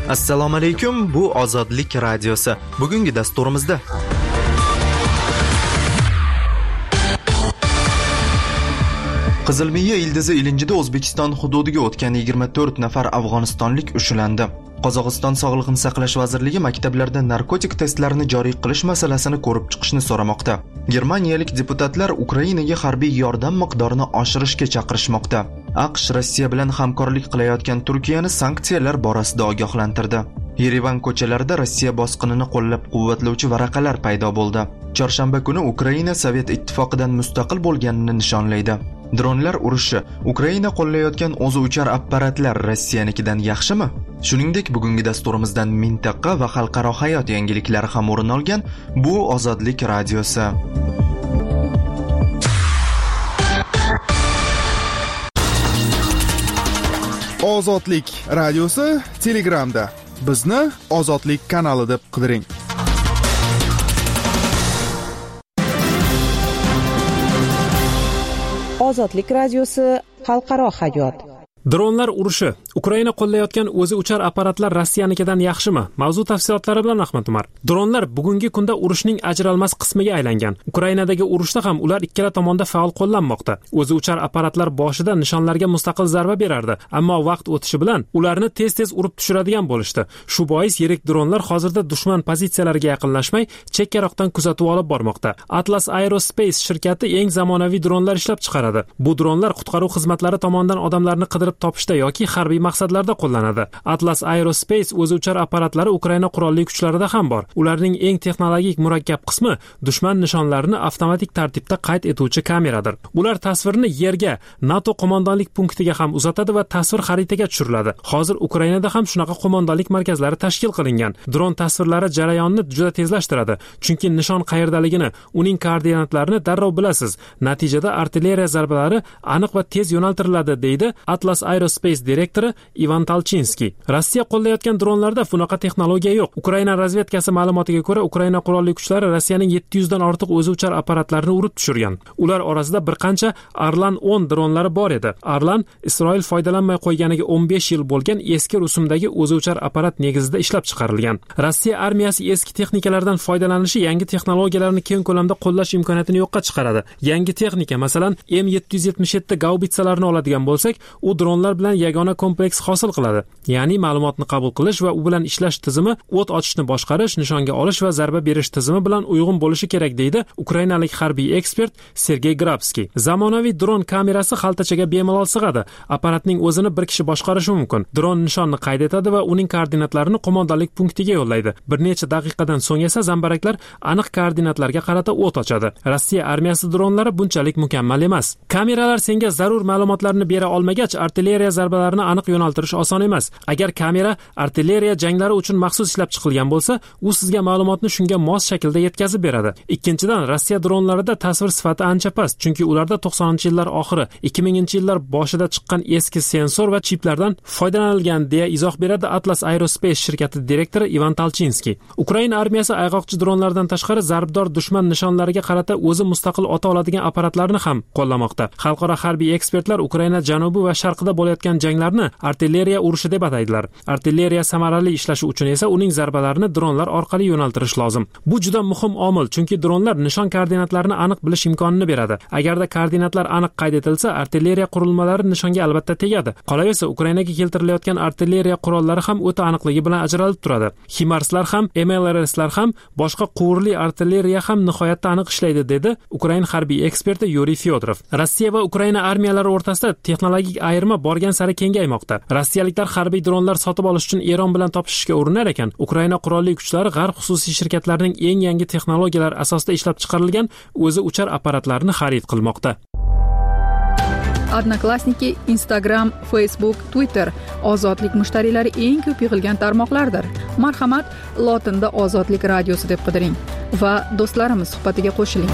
Assalomu alaykum, bu Ozodlik radiosi. Bugungi dasturimizda Qizilmiya ildizi ilinjida O'zbekiston hududiga o'tgan 24 nafar afg'onistonlik ushlandi. Qozog'iston Sog'liqni saqlash vazirligi maktablarda narkotik testlarini joriy qilish masalasini ko'rib chiqishni so'ramoqda. Germaniyalik deputatlar Ukrainaga harbiy yordam miqdorini oshirishga chaqirishmoqda. AQSh Rossiya bilan hamkorlik qilayotgan Turkiyani sanksiyalar borasida ogohlantirdi. Yerevan ko'chalarida Rossiya bosqinini qo'llab-quvvatlovchi varaqalar paydo bo'ldi. Chorshanba kuni Ukraina Sovet ittifoqidan mustaqil bo'lganini nishonlaydi. Dronlar urushi, Ukraina qo'llayotgan o'zi uchar apparatlar Rossiyanikidan yaxshimi? Shuningdek, bugungi dasturimizdan mintaqa va xalqaro hayot yangiliklari ham o'rin olgan bu Ozodlik radiosi. Ozodlik radiosi Telegramda. Bizni Ozodlik kanali deb qidiring. Ozodlik radiosi xalqaro hayot. Dronlar urushi, Ukraina qo'llayotgan o'zi uchar apparatlar Rossiyanikidan yaxshimi? Mavzu tafsilotlari bilan Ahmad Umar. Dronlar bugungi kunda urushning ajralmas qismiga aylangan. Ukrainadagi urushda ham ular ikkala tomonda faol qo'llanmoqda. O'zi uchar apparatlar boshida nishonlarga mustaqil zarba berardi, ammo vaqt o'tishi bilan ularni tez-tez urib tushiradigan bo'lishdi. Shu bois yirik dronlar hozirda dushman pozitsiyalariga yaqinlashmay, chekkaroqdan kuzatuv olib bormoqda. Atlas Aerospace shirkati eng zamonaviy dronlar ishlab chiqaradi. Bu dronlar qutqaruv xizmatlari tomonidan odamlarni qidirib topishda yoki harbiy maqsadlarda qo'llanadi. Atlas Aerospace o'zi uchar apparatlari Ukraina qurolli kuchlarida ham bor. Ularning eng texnologik murakkab qismi dushman nishonlarini avtomatik tartibda qayd etuvchi kameradir. Ular tasvirni yerga, NATO qo'mondonlik punktiga ham uzatadi va tasvir xaritaga tushiriladi. Hozir Ukrainada ham shunaqa qo'mondonlik markazlari tashkil qilingan. Dron tasvirlari jarayonni juda tezlashtiradi, chunki nishon qayerdaligini, uning koordinatlarini darrov bilasiz. Natijada artilleriya zarbalari aniq va tez yo'naltiriladi, deydi Atlas Aerospace direktori Ivan Talchinskiy. Rossiya qo'llayotgan dronlarda bunaqa texnologiya yo'q. Ukraina razvedkasi ma'lumotiga ko'ra, Ukraina qurolli kuchlari Rossiyaning 700 dan ortiq o'zi uchar apparatlarini urib tushirgan. Ular orasida bir qancha Arlan 10 dronlari bor edi. Arlan Isroil foydalanmay qo'yganiga 15 yil bo'lgan eski rusumdagi o'zi uchar apparat negizida ishlab chiqarilgan. Rossiya armiyasi eski texnikalardan foydalanishi yangi texnologiyalarni keng ko'lamda qo'llash imkoniyatini yo'qqa chiqaradi. Yangi texnika, masalan, M777 gaubitsalarni oladigan bo'lsak, u dronlar bilan yagona kompleks hosil qiladi. Ya'ni ma'lumotni qabul qilish va u bilan ishlash tizimi, o't ochishni boshqarish, nishonga olish va zarba berish tizimi bilan uyg'un bo'lishi kerak, deydi ukrainalik harbiy ekspert Sergey Grabskiy. Zamonaviy dron kamerasi xaltachaga bemalol sig'adi. Apparatning o'zini bir kishi boshqarishi mumkin. Dron nishonni qayd etadi va uning koordinatlarini qo'mondonlik punktiga yo'llaydi. Bir necha daqiqadan so'ng esa zambaraklar aniq koordinatlarga qarata o't ochadi. Rossiya armiyasi dronlari bunchalik mukammal emas. Kameralar senga zarur ma'lumotlarni bera olmagach, artilleriya zarbalarini aniq yo'naltirish oson emas. Agar kamera artilleriya janglari uchun maxsus ishlab chiqilgan bo'lsa, u sizga ma'lumotni shunga mos shaklda yetkazib beradi. Ikkinchidan, Rossiya dronlarida tasvir sifati ancha past, chunki ularda 90-yillar oxiri, 2000-yillar boshida chiqqan eski sensor va chiplardan foydalanilgan, deya izoh beradi Atlas Aerospace shirkati direktori Ivan Talchinskiy. Ukraina armiyasi ayg'oqchi dronlardan tashqari zarbdor dushman nishonlariga qarata o'zi mustaqil ota oladigan apparatlarni ham qo'llamoqda. Xalqaro harbiy ekspertlar Ukraina janubi va sharqida bo'layotgan janglarni artilleriya urushi deb ataydilar. Artilleriya samarali ishlashi uchun esa uning zarbalarini dronlar orqali yo'naltirish lozim. Bu juda muhim omil, chunki dronlar nishon koordinatlarini aniq bilish imkonini beradi. Agarda koordinatlar aniq qayd etilsa, artilleriya qurilmalari nishonga albatta tegadi. Qolaversa, Ukrainaga keltirilayotgan artilleriya qurollari ham o'ta aniqligi bilan ajralib turadi. HIMARSlar ham, MLRSlar ham, boshqa quvurli artilleriya ham nihoyatda aniq ishlaydi, dedi Ukraina harbiy eksperti Yuriy Fyodorov. Rossiya va Ukraina armiyalari o'rtasida texnologik ayirma borgan sari kengaymoqda. Rossiyaliklar harbiy dronlar sotib olish uchun Eron bilan topishishga urinar ekan, Ukraina qurolli kuchlari g'arb xususiy shirkatlarining eng yangi texnologiyalar asosida ishlab chiqarilgan o'zi uchar apparatlarni xarid qilmoqda. Odnoklassniki, Instagram, Facebook, Twitter ozodlik mushtariylari eng ko'p yig'ilgan tarmoqlardir. Marhamat, lotinda Ozodlik radiosi deb qidiring va do'stlarimiz suhbatiga qo'shiling.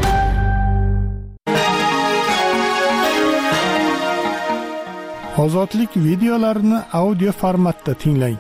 Ozodlik videolarini audio formatda tinglang.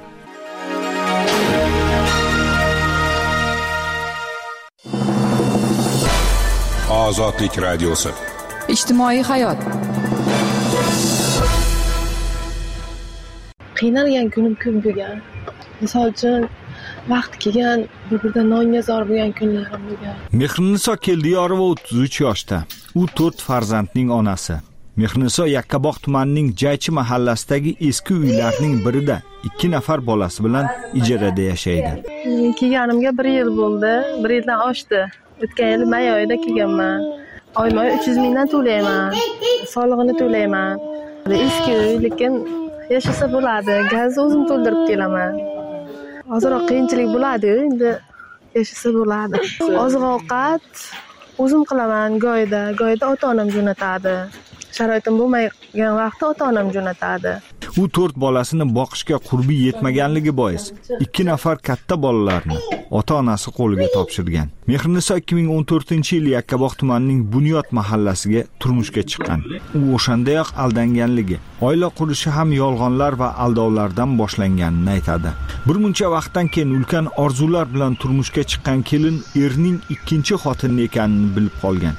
Ozodlik radiosi. Ijtimoiy hayot. qiynalgan kunim ko'p bo'lgan. Misol uchun vaqti kelgan bir-biridan nonga zor bo'lgan kunlarim bo'lgan. Mehriniso Keldiyorova 33 yoshda. U 4 farzandning onasi. Mehriniso Yakkabog' tumanining Jaychi mahallasidagi eski uylarning birida 2 nafar bolasi bilan ijarada yashaydi. Kelganimga 1 yil bo'ldi. 1 yildan oshdi. O'tgan yil may oyida kelganman. Oyma-oy 300 mingdan to'layman. Solig'ini to'layman. Eski uy, lekin yashasa bo'ladi. Gazni o'zim to'ldirib kelaman. Hozirroq qiyinchilik bo'ladi-yu, endi yashasa bo'ladi. Oziq-ovqat o'zim qilaman go'yda ota-onam jo'natadi. Sharoitim bo'lmagan vaqtda ota-onam jo'natadi. U 4 bolasini boqishga qurbi yetmaganligi bois 2 nafar katta bolalarni ota-onasi qo'liga topshirgan. Mehriniso 2014-yil Yakkabog' tumanining Bunyod mahallasiga turmushga chiqqan. U o'shandayoq aldanganligi, oila qurishi ham yolg'onlar va aldovlardan boshlanganini aytadi. Bir muncha vaqtdan keyin ulkan orzular bilan turmushga chiqqan kelin erning ikkinchi xotini ekanini bilib qolgan.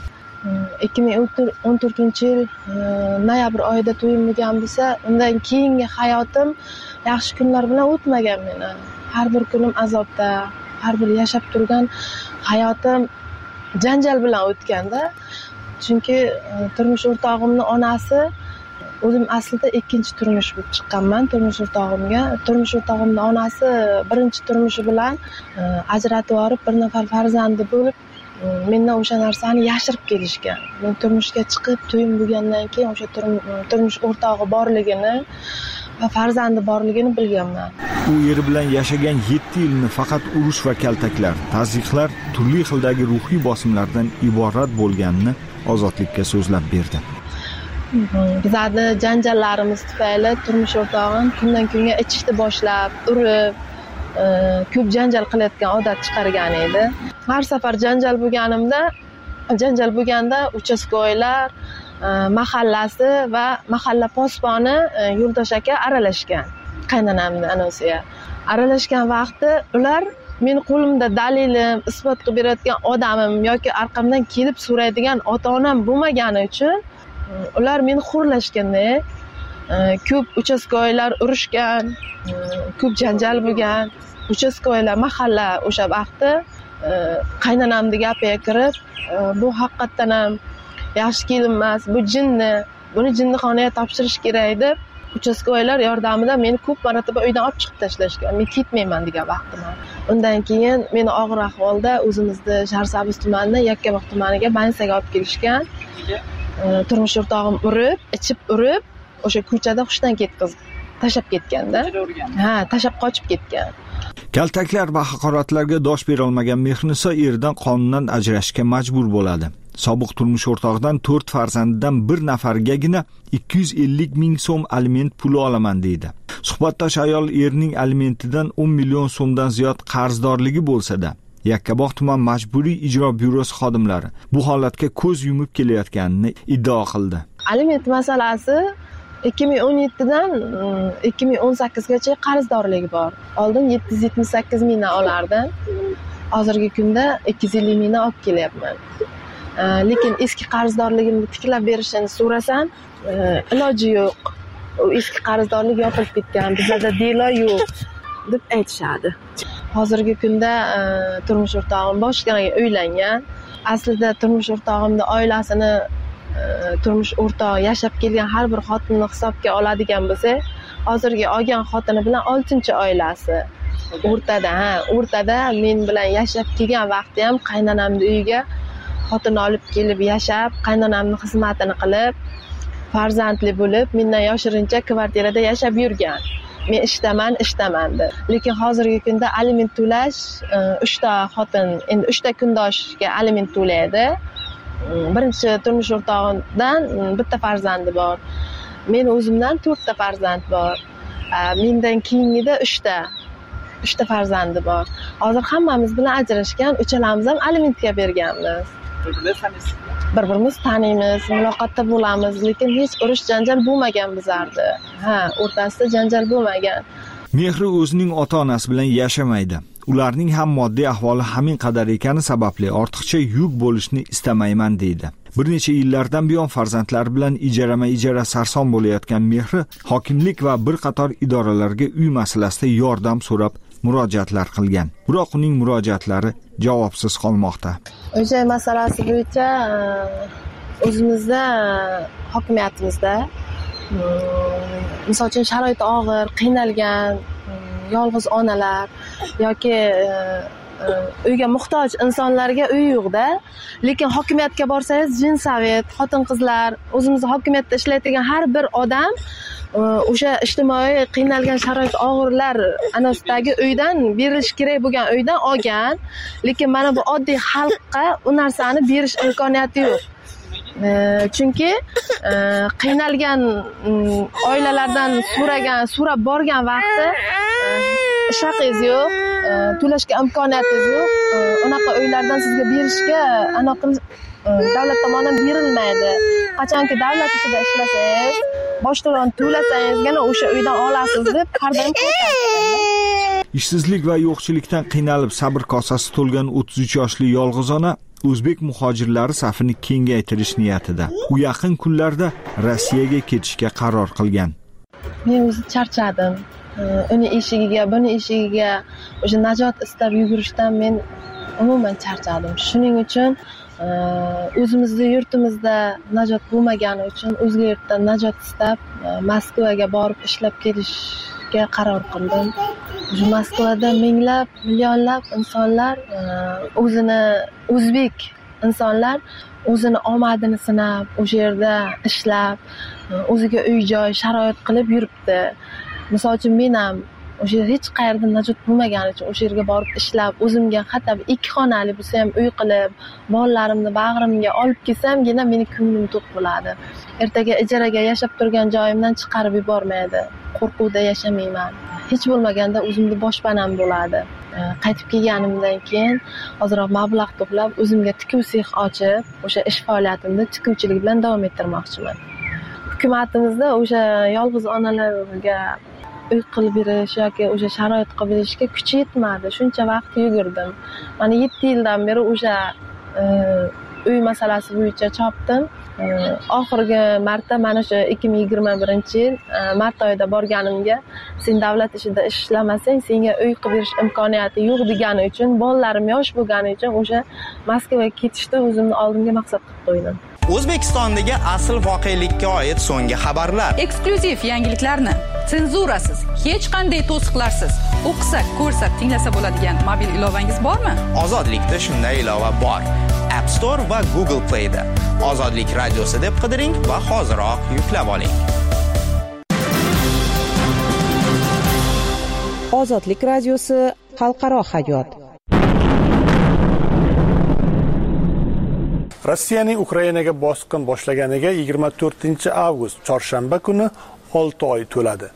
2014-yil noyabr oyida to'yim bo'lgan bo'lsa, undan keyingi hayotim yaxshi kunlar bilan o'tmagan meni. Har bir kunim azobda, har bir yashab turgan hayotim janjal bilan o'tganda. Chunki turmush o'rtog'imning onasi, o'zim aslida ikkinchi turmush bo'lib chiqqanman turmush o'rtog'imning onasi birinchi turmushi bilan ajratib yorib, bir nafar farzandi bo'lib, mendan o'sha narsani yashirib kelishgan. Men turmushga chiqib, to'yim bo'lgandan keyin o'sha turmush o'rtog'i borligini va farzandi borligini bilganman. U eri bilan yashagan 7 yilni faqat urush va kaltaklar, tazyiqlar, turli xildagi ruhiy bosimlardan iborat bo'lganini Ozodlikka so'zlab berdi. Bizning janjallarimiz tufayli turmush o'rtog'im kundan kunga ichishni boshlab, urib, ko'p janjal qilayotgan odat chiqargan edi. Har safar janjal bo'lganda uchastkoylar, mahallasi va mahalla posboni Yo'ldosh aka aralashgan. Qaynonamning anosiga aralashgan vaqti ular men qo'limda dalilim, isbot qilib berayotgan odamim yoki orqamdan kelib so'raydigan ota-onam bo'lmagani uchun ular meni xo'rlashganda ko'p uchastkoylar urushgan, ko'p janjal bo'lgan. Uchastkoylar mahalla o'sha vaqtda qaynonamning gapiga kirib, bu haqiqatan ham yaxshi kelin emas, bu jinni, buni jinnixonaga topshirish kerak deb uchastkoylar yordamida meni ko'p marotaba uydan olib chiqib tashlashgan. Men ketmayman degan vaqtim. Undan keyin meni og'ir ahvolda o'zimizning Sharsabz tumanidan Yakkabog' tumaniga bansaga olib kelishgan. Turmush o'rtog'im ichib urib, o'sha ko'chada hushdan ketkazib tashab ketganda. Tashab qochib ketgan. Kaltaklar va haqoratlarga dosh bera olmagan Mehriniso eridan qonundan ajrashishga majbur bo'ladi. Sobiq turmush o'rtog'idan 4 farzandidan bir nafargagina 250 ming so'm aliment puli olaman deydi. Suhbatdosh ayol erining alimentidan 10 million so'mdan ziyod qarzdorligi bo'lsa-da, Yakkabog' tuman majburiy ijro byurosi xodimlari bu holatga ko'z yumib kelayotganini iddao qildi. Aliment masalasi 2017dan 2018gacha qarzdorligi bor. Oldin 778 mingdan olardim. Hozirgi kunda 250 mingdan olib kelyapman. Lekin eski qarzdorligimni tiklab berishini so'rasam, iloji yo'q. U eski qarzdorlik yopilib ketgan, bizda delo yo'q deb aytishadi. Hozirgi kunda turmush o'rtog'im boshqaga uylangan. Aslida turmush o'rtog'imning oilasini turmush o'rtog'i yashab kelgan har bir xotinni hisobga oladigan bo'lsa, hozirgi olgan xotini bilan 6-oilasi. O'rtada men bilan yashab kelgan vaqtda ham qaynonamning uyiga xotin olib kelib yashab, qaynonamning xizmatini qilib, farzandli bo'lib, mendan yoshirincha kvartirada yashab yurgan. Men ishdaman deb. Lekin hozirgi kunda aliment to'lash 3 ta xotin, endi 3 ta kundoshga aliment to'laydi. Birinchi turmush o'rtog'imdan bitta farzandi bor. Men o'zimdan 4 ta farzand bor. Mendan keyingida 3 ta farzandi bor. Hozir hammamiz bilan ajrashgan, uchalamiz ham alimentga berganmiz. Bir-birimiz taniymiz, muloqotda bo'lamiz, lekin hech urush janjal bo'lmagan bizlarda. O'rtasida janjal bo'lmagan. Mehri o'zining ota-onasi bilan yashamaydi. Ularning ham moddiy ahvoli hamin qadar ekani sababli ortiqcha yuk bo'lishni istamayman deydi. Bir necha yillardan buyon farzandlari bilan ijara sarson bo'layotgan Mehri hokimlik va bir qator idoralarga uy masalasida yordam so'rab murojaatlar qilgan. Biroq uning murojaatlari javobsiz qolmoqda. O'sha masalasi bo'yicha o'zimizda hokimiyatimizda misol uchun sharoiti og'ir, qiynalgan yolg'iz onalar yoki uyga muhtoj insonlarga uy yo'qda, lekin hokimiyatga borsangiz jinsavet, xotin-qizlar, o'zimizda hokimiyatda ishlaydigan har bir odam o'sha ijtimoiy qiynalgan sharoit og'irlar anasidagi uydan berilish kerak bo'lgan uydan olgan, lekin mana bu oddiy xalqqa u narsani berish imkoniyati yo'q. Chunki qiynalgan oilalardan so'rab borgan vaqti ishaqingiz yo'q, to'lashga imkoniyatingiz yo'q. Unaqa uylardan sizga berishga davlat tomonidan berilmaydi. Qachonki davlat ishida ishlasangiz, bosh to'lovni to'lasangizgina o'sha uydan olasiz deb har doim qo'yadi. Ishsizlik va yo'qchilikdan qiynalib sabr kosasi to'lgan 33 yoshli yolg'iz ona o'zbek muhojirlari safini kengaytirish niyatida. U yaqin kunlarda Rossiyaga ketishga qaror qilgan. Men o'zim charchadim. Uni eshigiga, buni eshigiga o'sha najot istab yugurishdan men umuman charchadim. Shuning uchun o'zimizning yurtimizda najot bo'lmagani uchun o'zga yurtdan najot istab Moskvaga borib ishlab kelishga qaror qildim. Moskvada minglab, millionlab insonlar o'zbek insonlar o'zini omadini sinab, o'sha yerda ishlab, o'ziga uy-joy sharoit qilib yuribdi. Misol uchun men ham o'sha hech qayerda najot bo'lmagani uchun o'sha yerga borib ishlab, o'zimga hatto 2 xonali bo'lsa ham uy qilib, bolalarimni bag'rimga olib kelsamgina meni ko'nglim to'q bo'ladi. Ertaga ijaraga yashab turgan joyimdan chiqarib yubormaydi. Qo'rquvda yashamayman. Hech bo'lmaganda o'zimning boshpanam bo'ladi. Qaytib kelganimdan keyin ozroq mablag' to'plab, o'zimga tikuv sex ochib, o'sha ish faoliyatimni tikuvchilik bilan davom ettirmoqchiman. Hukumatimizda o'sha yolg'iz onalarga uy qilib berish yoki o'sha sharoit qilib berishga kuchi yetmadi. Shuncha vaqt yugurdim. Mana 7 yildan beri o'sha uy masalasi bo'yicha chopdim. Oxirgi marta mana shu 2021-yil mart oyida borganimga sen davlat ishida ishlamasang senga uy qilib berish imkoniyati yo'q degani uchun, bolalarim yosh bo'lgani uchun o'sha Moskvaga ketishda o'zimni oldimga maqsad qilib qo'ydim. O'zbekistondagi asl voqelikka oid so'nggi xabarlar, eksklyuziv yangiliklarni senzurasiz, hech qanday to'siqlarsiz o'qisak, ko'rsak, tinglasa bo'ladigan mobil ilovangiz bormi? Ozodlikda shunday ilova bor. App Store va Google Play da Ozodlik radiosi deb qidiring va hoziroq yuklab oling. Ozodlik radiosi xalqaro hayot. Rossiyaning Ukrainaga bosqin boshlaganiga 24-avgust chorshanba kuni 6 oy to'ladi.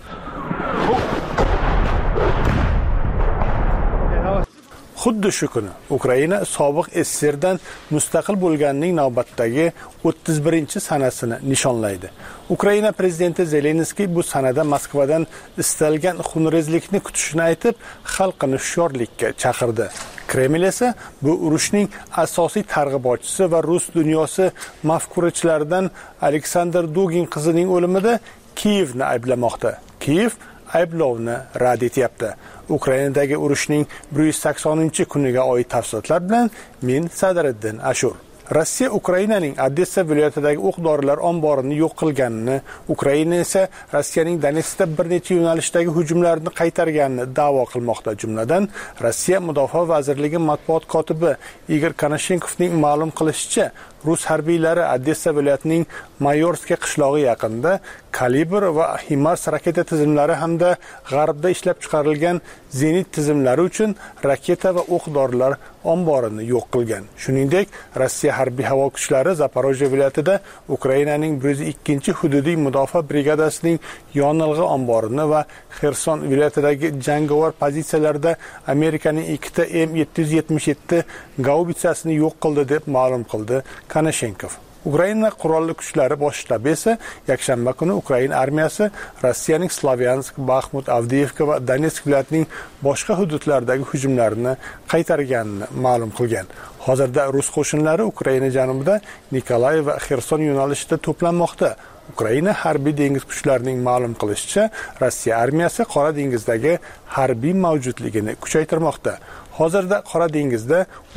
Xuddi shu kuni Ukraina sobiq SSRdan mustaqil bo'lganining navbatdagi 31-sanasini nishonlaydi. Ukraina prezidenti Zelenskiy bu sanada Moskvadan istalgan xunrezlikni kutishini aytib, xalqini hushyorlikka chaqirdi. Kreml esa bu urushning asosiy targ'ibotchisi va rus dunyosi mafkurachilaridan Aleksandr Dugin qizining o'limida Kiyevni ayblamoqda. Kiyev ayblovni rad etyapti. Ukrainadagi urushning 180-kuniga oid tafsilotlar bilan men Sadriddin Ashur. Rossiya Ukrainaning Odessa viloyatidagi o'q-dorilar omborini yo'q qilganini, Ukraina esa Rossiyaning Donetskda bir necha yo'nalishdagi hujumlarni qaytarganini da'vo qilmoqda. Jumladan, Rossiya Mudofaa vazirligi matbuot kotibi Igor Konashenkovning ma'lum qilishicha, rus harbiylari Odessa viloyatining Mayorska qishlog'i yaqinida Kalibr va HIMARS raketa tizimlari hamda g'arbda ishlab chiqarilgan zenit tizimlari uchun raketa va o'q-dorilar omborini yo'q qilgan. Shuningdek, Rossiya harbiy havo kuchlari Zaporojye viloyatida Ukrainaning 102-hududiy mudofaa brigadasining yonilg'i omborini va Xerson viloyatidagi jangovar pozitsiyalarda Amerikaning 2 ta M777 gaubitsasini yo'q qildi deb ma'lum qildi Konashenkov. Ukraina qurolli kuchlari bosh shtabi esa yakshanba kuni Ukraina armiyasi Rossiyaning Slavyansk, Bakhmut, Avdiivka va Donetsk viloyatining boshqa hududlaridagi hujumlarini qaytarganini ma'lum qilgan. Hozirda rus qo'shinlari Ukraina janubida Nikolayev va Xerson yo'nalishida to'planmoqda. Ukraina harbiy dengiz kuchlarining ma'lum qilishicha, Rossiya armiyasi Qora dengizdagi harbiy mavjudligini kuchaytirmoqda. Hozirda Qora dengizda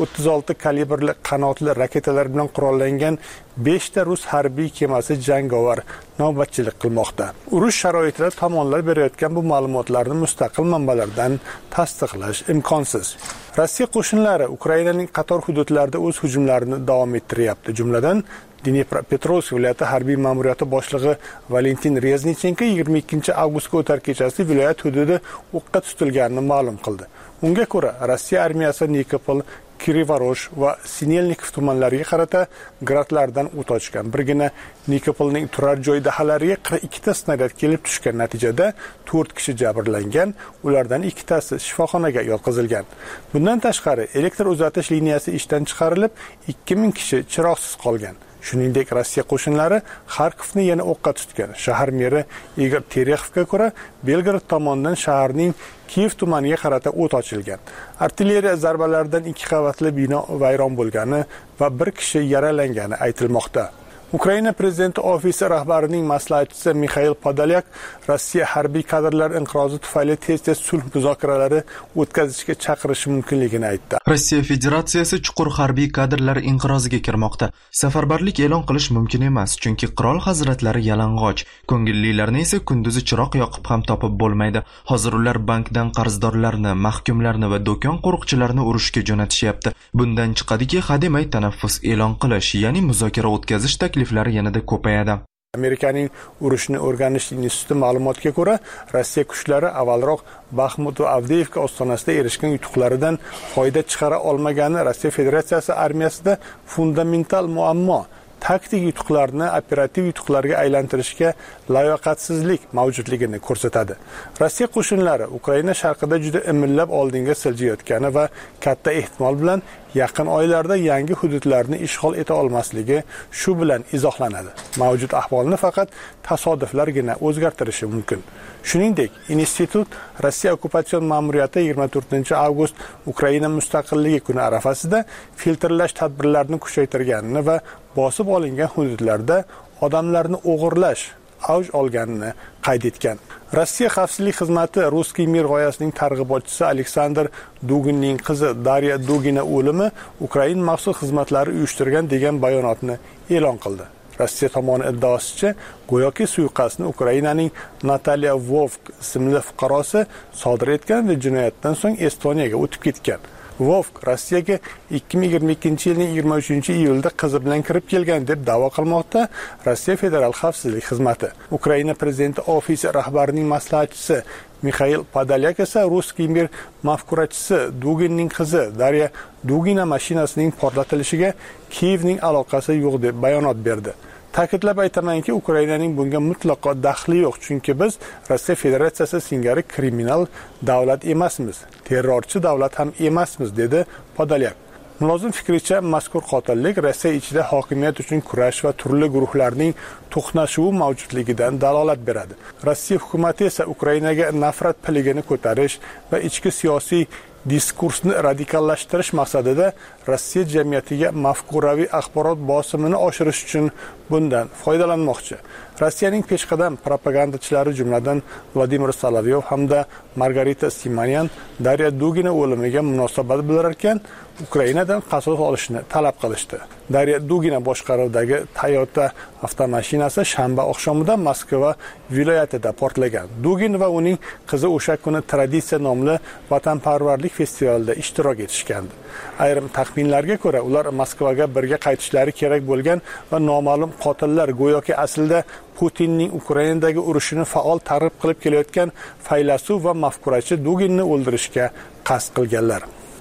36 kalibrli qanotli raketalar bilan qurollangan 5 ta rus harbiy kemasi jangovar navbatchilik qilmoqda. Urush sharoitida tomonlar berayotgan bu ma'lumotlarni mustaqil manbalardan tasdiqlash imkonsiz. Rossiya qo'shinlari Ukrainaning qator hududlarida o'z hujumlarini davom ettiryapti. Jumladan Dnepropetrovsk viloyati harbiy ma'muriyati boshlig'i Valentin Reznichenko 22 avgustga o'tar kechasi viloyat hududi o'qqa tutilganini ma'lum qildi. Unga ko'ra, Rossiya armiyasi Nikopol, Kirivorosh va Sinelnikov tumanlariga qarata gradlardan o't ochgan. Birgina Nikopolning turar joy dahalariga 42 ta snaryad kelib tushgan. Natijada 4 kishi jabrlangan, ulardan 2 tasi shifoxonaga yotqizilgan. Bundan tashqari, elektr uzatish liniyasi ishdan chiqarilib, 2000 kishi chiroqsiz qolgan. Shuningdek, Rossiya qo'shinlari Xarkovni yana o'qqa tutgan. Shahar meri Igor Terexovga ko'ra, Belgrad tomonidan shaharning Kiyev tumaniga qarata o't ochilgan. Artilleriya zarbalaridan 2 qavatli bino vayron bo'lgani va 1 kishi yaralangani aytilmoqda. Ukraina prezidenti ofisi rahbarining maslahatchisi Mikhail Podolyak Rossiya harbiy kadrlar inqirozi tufayli tez-tez sulh muzokaralari o'tkazishga chaqirishi mumkinligini aytdi. Rossiya Federatsiyasi chuqur harbiy kadrlar inqiroziga kirmoqda. Safarbarlik e'lon qilish mumkin emas, chunki qirol hazratlari yalang'och. Ko'ngillilarni esa kunduzi chiroq yoqib ham topib bo'lmaydi. Hozir ular bankdan qarzdorlarni, mahkumlarni va do'kon qo'riqchilarini urushga jo'natishyapti. Bundan chiqadiki, hademay tanaffus e'lon qilish, ya'ni muzokara o'tkazish takliflari yanada ko'payadi. Amerikaning urushni o'rganish instituti ma'lumotiga ko'ra, Rossiya kuchlari avvalroq Bakhmut va Avdiivka ostonasida erishgan yutuqlaridan foyda chiqara olmagani Rossiya Federatsiyasi armiyasida fundamental muammo. Taktik yutuqlarni operativ yutuqlarga aylantirishga layoqatsizlik mavjudligini ko'rsatadi. Rossiya qo'shinlari Ukraina sharqida juda imillab oldinga siljayotgani va katta ehtimol bilan yaqin oylarda yangi hududlarni ishg'ol eta olmasligi shu bilan izohlanadi. Mavjud ahvolni faqat tasodiflargina o'zgartirishi mumkin. Shuningdek, institut Rossiya okkupatsion ma'muriyati 24-avgust Ukraina mustaqilligi kuni arafasida filtrlash tadbirlarini kuchaytirganini va bosib olingan hududlarda odamlarni o'g'irlash avj olganini qayd etgan. Rossiya xavfsizlik xizmati Ruskiy mir g'oyasining targ'ibotchisi Aleksandr Duginning qizi Darya Dugina o'limi Ukraina maxsus xizmatlari uyushtirgan degan bayonotni e'lon qildi. Rossiya tomoni iddaosicha, go'yoki suiqasdni Ukrainaning Natalya Vovk ismli fuqarosi sodir etgan va jinoyatdan so'ng Estoniyaga o'tib ketgan. Vovk Rossiyaga 2022-yilning 23-iyulda qizi bilan kirib kelgan deb da'vo qilmoqda Rossiya Federal xavfsizlik xizmati. Ukraina prezidenti ofisi rahbarining maslahatchisi Mikhail Podolyak esa Ruskiy mir mafkurachisi Duginning qizi Darya Dugina mashinasining portlatilishiga Kiyevning aloqasi yo'q deb bayonot berdi. Ta'kidlab aytamanki, Ukrainaning bunga mutlaqo daxli yo'q, chunki biz Rossiya Federatsiyasi singari kriminal davlat emasmiz, terrorchi davlat ham emasmiz, dedi Podolyak. Mulozim fikricha, mazkur qotillik Rossiya ichida hokimiyat uchun kurash va turli guruhlarning to'qnashuvi mavjudligidan dalolat beradi. Rossiya hukumatı esa Ukrainaga nafrat piligini ko'tarish va ichki siyosiy diskursni radikallashtirish maqsadida Rossiya jamiyatiga mafkuraviy axborot bosimini oshirish uchun bundan foydalanmoqchi. Rossiyaning peshqadam propagandachilari jumladan Vladimir Solovyov hamda Margarita Simonyan Darya Dugina o'limiga munosabat bildirarkan, Ukrainadan qasos olishni talab qilishdi. Darya Dugina boshqaruvidagi Toyota avtomashinasi shanba oqshomida Moskva viloyatida portlagan. Dugin va uning qizi o'sha kuni Traditsiya nomli vatanparvarlik festivalida ishtirok etishgandi. Ayrim taxminlarga ko'ra, ular Moskvaga birga qaytishlari kerak bo'lgan va noma'lum qotillar go'yoki aslida Putinning Ukrainadagi urushini faol targ'ib qilib kelayotgan faylasuf va mafkurachi Duginni o'ldirishga qasd qilganlar.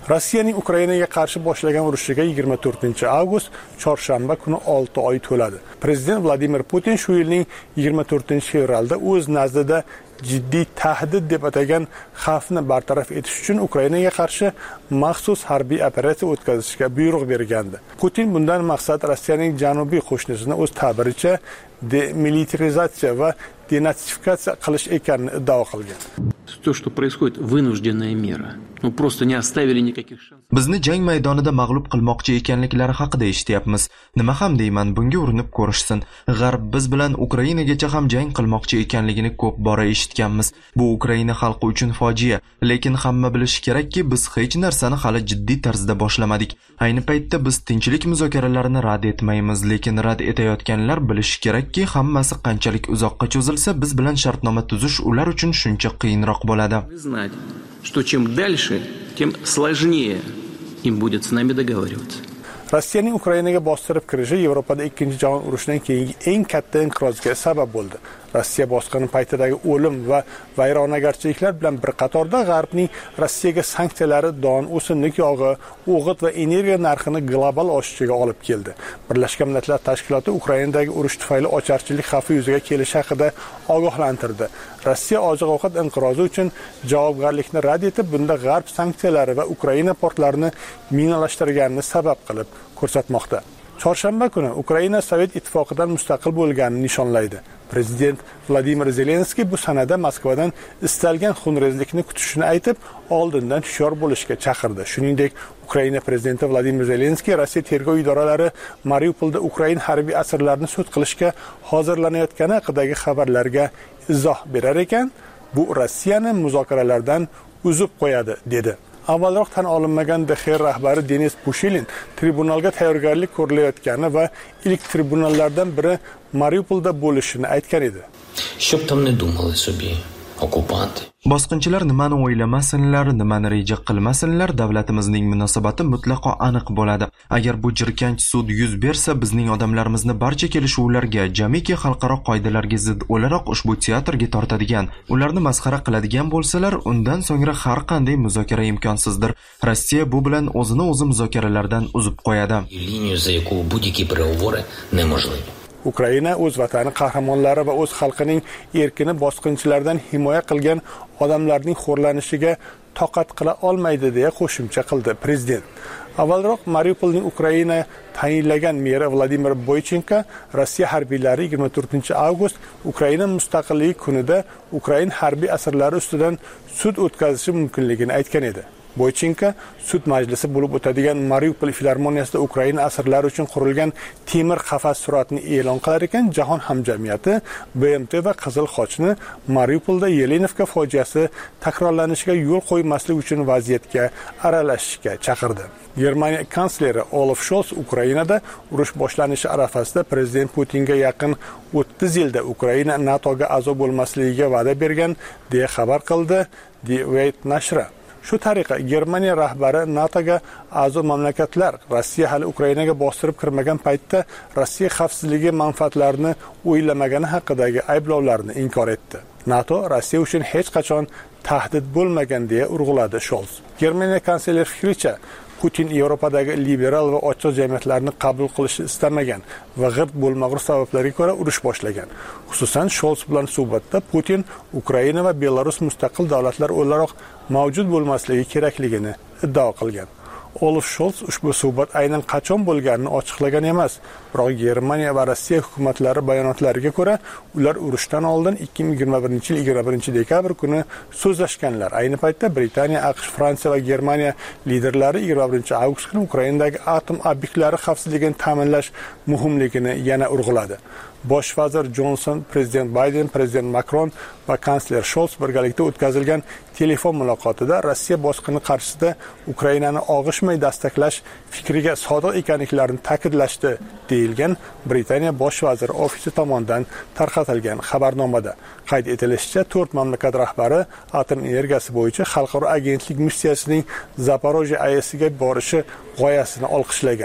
Rossiyaning Ukrainaga qarshi boshlagan urushiga 24-avgust chorshanba kuni 6 oy to'ladi. Prezident Vladimir Putin shu yilning 24-fevralda o'z nazdida jiddiy tahdid deb atagan xavfni bartaraf etish uchun Ukrainaga qarshi maxsus harbiy operatsiya o'tkazishga buyruq bergandi. Putin bundan maqsad Rossiyaning janubiy qo'shnisini o'z ta'biricha demilitarizatsiya va denatsifikatsiya qilish ekanini iddao qilgan. То, что происходит, вынужденная мера. Просто не оставили никаких шансов. Bizni jang maydonida mag'lub qilmoqchi ekanliklari haqida eshityapmiz. Nima ham deyman, bunga urinib ko'rishsin. G'arb biz bilan Ukrainagacha ham jang qilmoqchi ekanligini ko'p bora eshitganmiz. Bu Ukraina xalqi uchun fojia, lekin hamma bilishi kerakki, biz hech narsani hali jiddiy tarzda boshlamadik. Ayni paytda biz tinchlik muzokaralarini rad etmaymiz, lekin rad etayotganlar bilishi kerakki, hammasi qanchalik uzoqqa cho'zilsa, biz bilan shartnoma tuzish ular uchun shuncha qiyinroq bo'ladi. Знать, что чем дальше, тем сложнее им будет с нами договариваться. Rossiyaning Ukrainaga bostirib kirishi Yevropada 2-jahon urushidan keyingi eng katta inqirozga sabab bo'ldi. Rossiya bosqini paytidagi o'lim va vayronagarchiliklar bilan bir qatorda G'arbning Rossiyaga sanksiyalari don, o'simlik yog'i, o'g'it va energiya narxini global oshishiga olib keldi. Birlashgan Millatlar Tashkiloti Ukrainadagi urush tufayli ocharchilik xavfi yuzaga kelishi haqida ogohlantirdi. Rossiya oziq-ovqat inqirozi uchun javobgarlikni rad etib, bunda G'arb sanksiyalari va Ukraina portlarini minalashtirganini sabab qilib ko'rsatmoqda. Chorshanba kuni Ukraina Sovet ittifoqidan mustaqil bo'lganini nishonlaydi. Prezident Vladimir Zelenskiy bu sanada Moskvadan istalgan xunrezlikni kutishini aytib, oldindan hushyor bo'lishga chaqirdi. Shuningdek, Ukraina prezidenti Vladimir Zelenskiy Rossiya tergov idoralari Mariupolda Ukrain harbiy asirlarini sud qilishga hozirlanayotgani haqidagi xabarlarga izoh berar ekan, bu Rossiyani muzokaralardan uzib qo'yadi, dedi. Avvalroq tan olinmagan DXR rahbari Denis Pushilin tribunalga tayyorgarlik ko'rilayotgani va ilk tribunallardan biri Mariupolda bo'lishini aytgan edi. Щоб там не думали собі окупанти. Bosqinchilar nimani o'ylamasinlar, nimani reja qilmasinlar, davlatimizning munosabati mutlaqo aniq bo'ladi. Agar bu jirkanch sud yuz bersa, bizning odamlarimizni barcha kelishuvlarga, jamiki xalqaro qoidalarga zid o'laroq ushbu teatrga tortadigan, ularni masxara qiladigan bo'lsalar, undan so'ngra har qanday muzokara imkonsizdir. Rossiya bu bilan o'zini o'zi muzokaralardan uzib qo'yadi. Liniya, za яку будь-які переговори неможливі. Ukraina o'z vatani qahramonlari va o'z xalqining erkini bosqinchilardan himoya qilgan odamlarning xo'rlanishiga toqat qila olmaydi deya qo'shimcha qildi prezident. Avvalroq Mariupolning Ukraina tayinlagan meri Vladimir Boychenko Rossiya harbiylari 24-avgust Ukraina mustaqilligi kunida Ukrain harbiy asirlari ustidan sud o'tkazishi mumkinligini aytgan edi. Boychenko sud majlisi bo'lib o'tadigan Mariupol filarmoniyasida Ukraina asirlari uchun qurilgan temir qafas suratini e'lon qilar ekan, jahon hamjamiyati BMT va Qizil Xochni Mariupolda Yelenovka fojiasi takrorlanishiga yo'l qo'ymaslik uchun vaziyatga aralashishga chaqirdi. Germaniya kansleri Olaf Scholz Ukrainada urush boshlanishi arafasida prezident Putinga yaqin 30 yilda Ukraina NATOga a'zo bo'lmasligiga va'da bergan deya xabar qildi Die Welt nashri. Shu tariqa Germaniya rahbari NATOga a'zo mamlakatlar Rossiya hali Ukrainaga bostirib kirmagan paytda Rossiya xavfsizligi manfaatlarini o'ylamagani haqidagi ayblovlarni inkor etdi. NATO Rossiya uchun hech qachon tahdid bo'lmagan deya urg'uladi Scholz. Germaniya kansleri fikricha, Putin Yevropadagi liberal va ochiq jamiyatlarni qabul qilishni istamagan va g'irt bo'lmag'ur sabablarga ko'ra urush boshlagan. Xususan, Scholz bilan suhbatda Putin Ukraina va Belarus mustaqil davlatlar o'laroq mavjud bo'lmasligi kerakligini iddao qilgan. Olaf Scholz ushbu suhbat aynan qachon bo'lganini ochiqlagan emas, biroq Germaniya va Rossiya hukumatlari bayonotlariga ko'ra, ular urushdan oldin 2021 yil 21 dekabr kuni so'zlashganlar. Ayni paytda Britaniya, AQSh, Fransiya va Germaniya liderlari 21 avgust kuni Ukrainadagi atom obyektlari xavfsizligini ta'minlash muhimligini yana urg'uladi. Bosh vazir Johnson, prezident Biden, prezident Macron va kansler Scholz birgalikda o'tkazilgan telefon muloqotida Rossiya bosqini qarshisida Ukrainani og'ishmay dastaklash fikriga sodiq ekanliklarini ta'kidlashdi, deyilgan Britaniya bosh vaziri ofisi tomonidan tarqatilgan xabarnomada. Qayd etilishicha, 4 mamlakat rahbari atom energiyasi bo'yicha xalqaro agentlik missiyasining Zaporojye AESga borishi g'oyasini olqishlagan.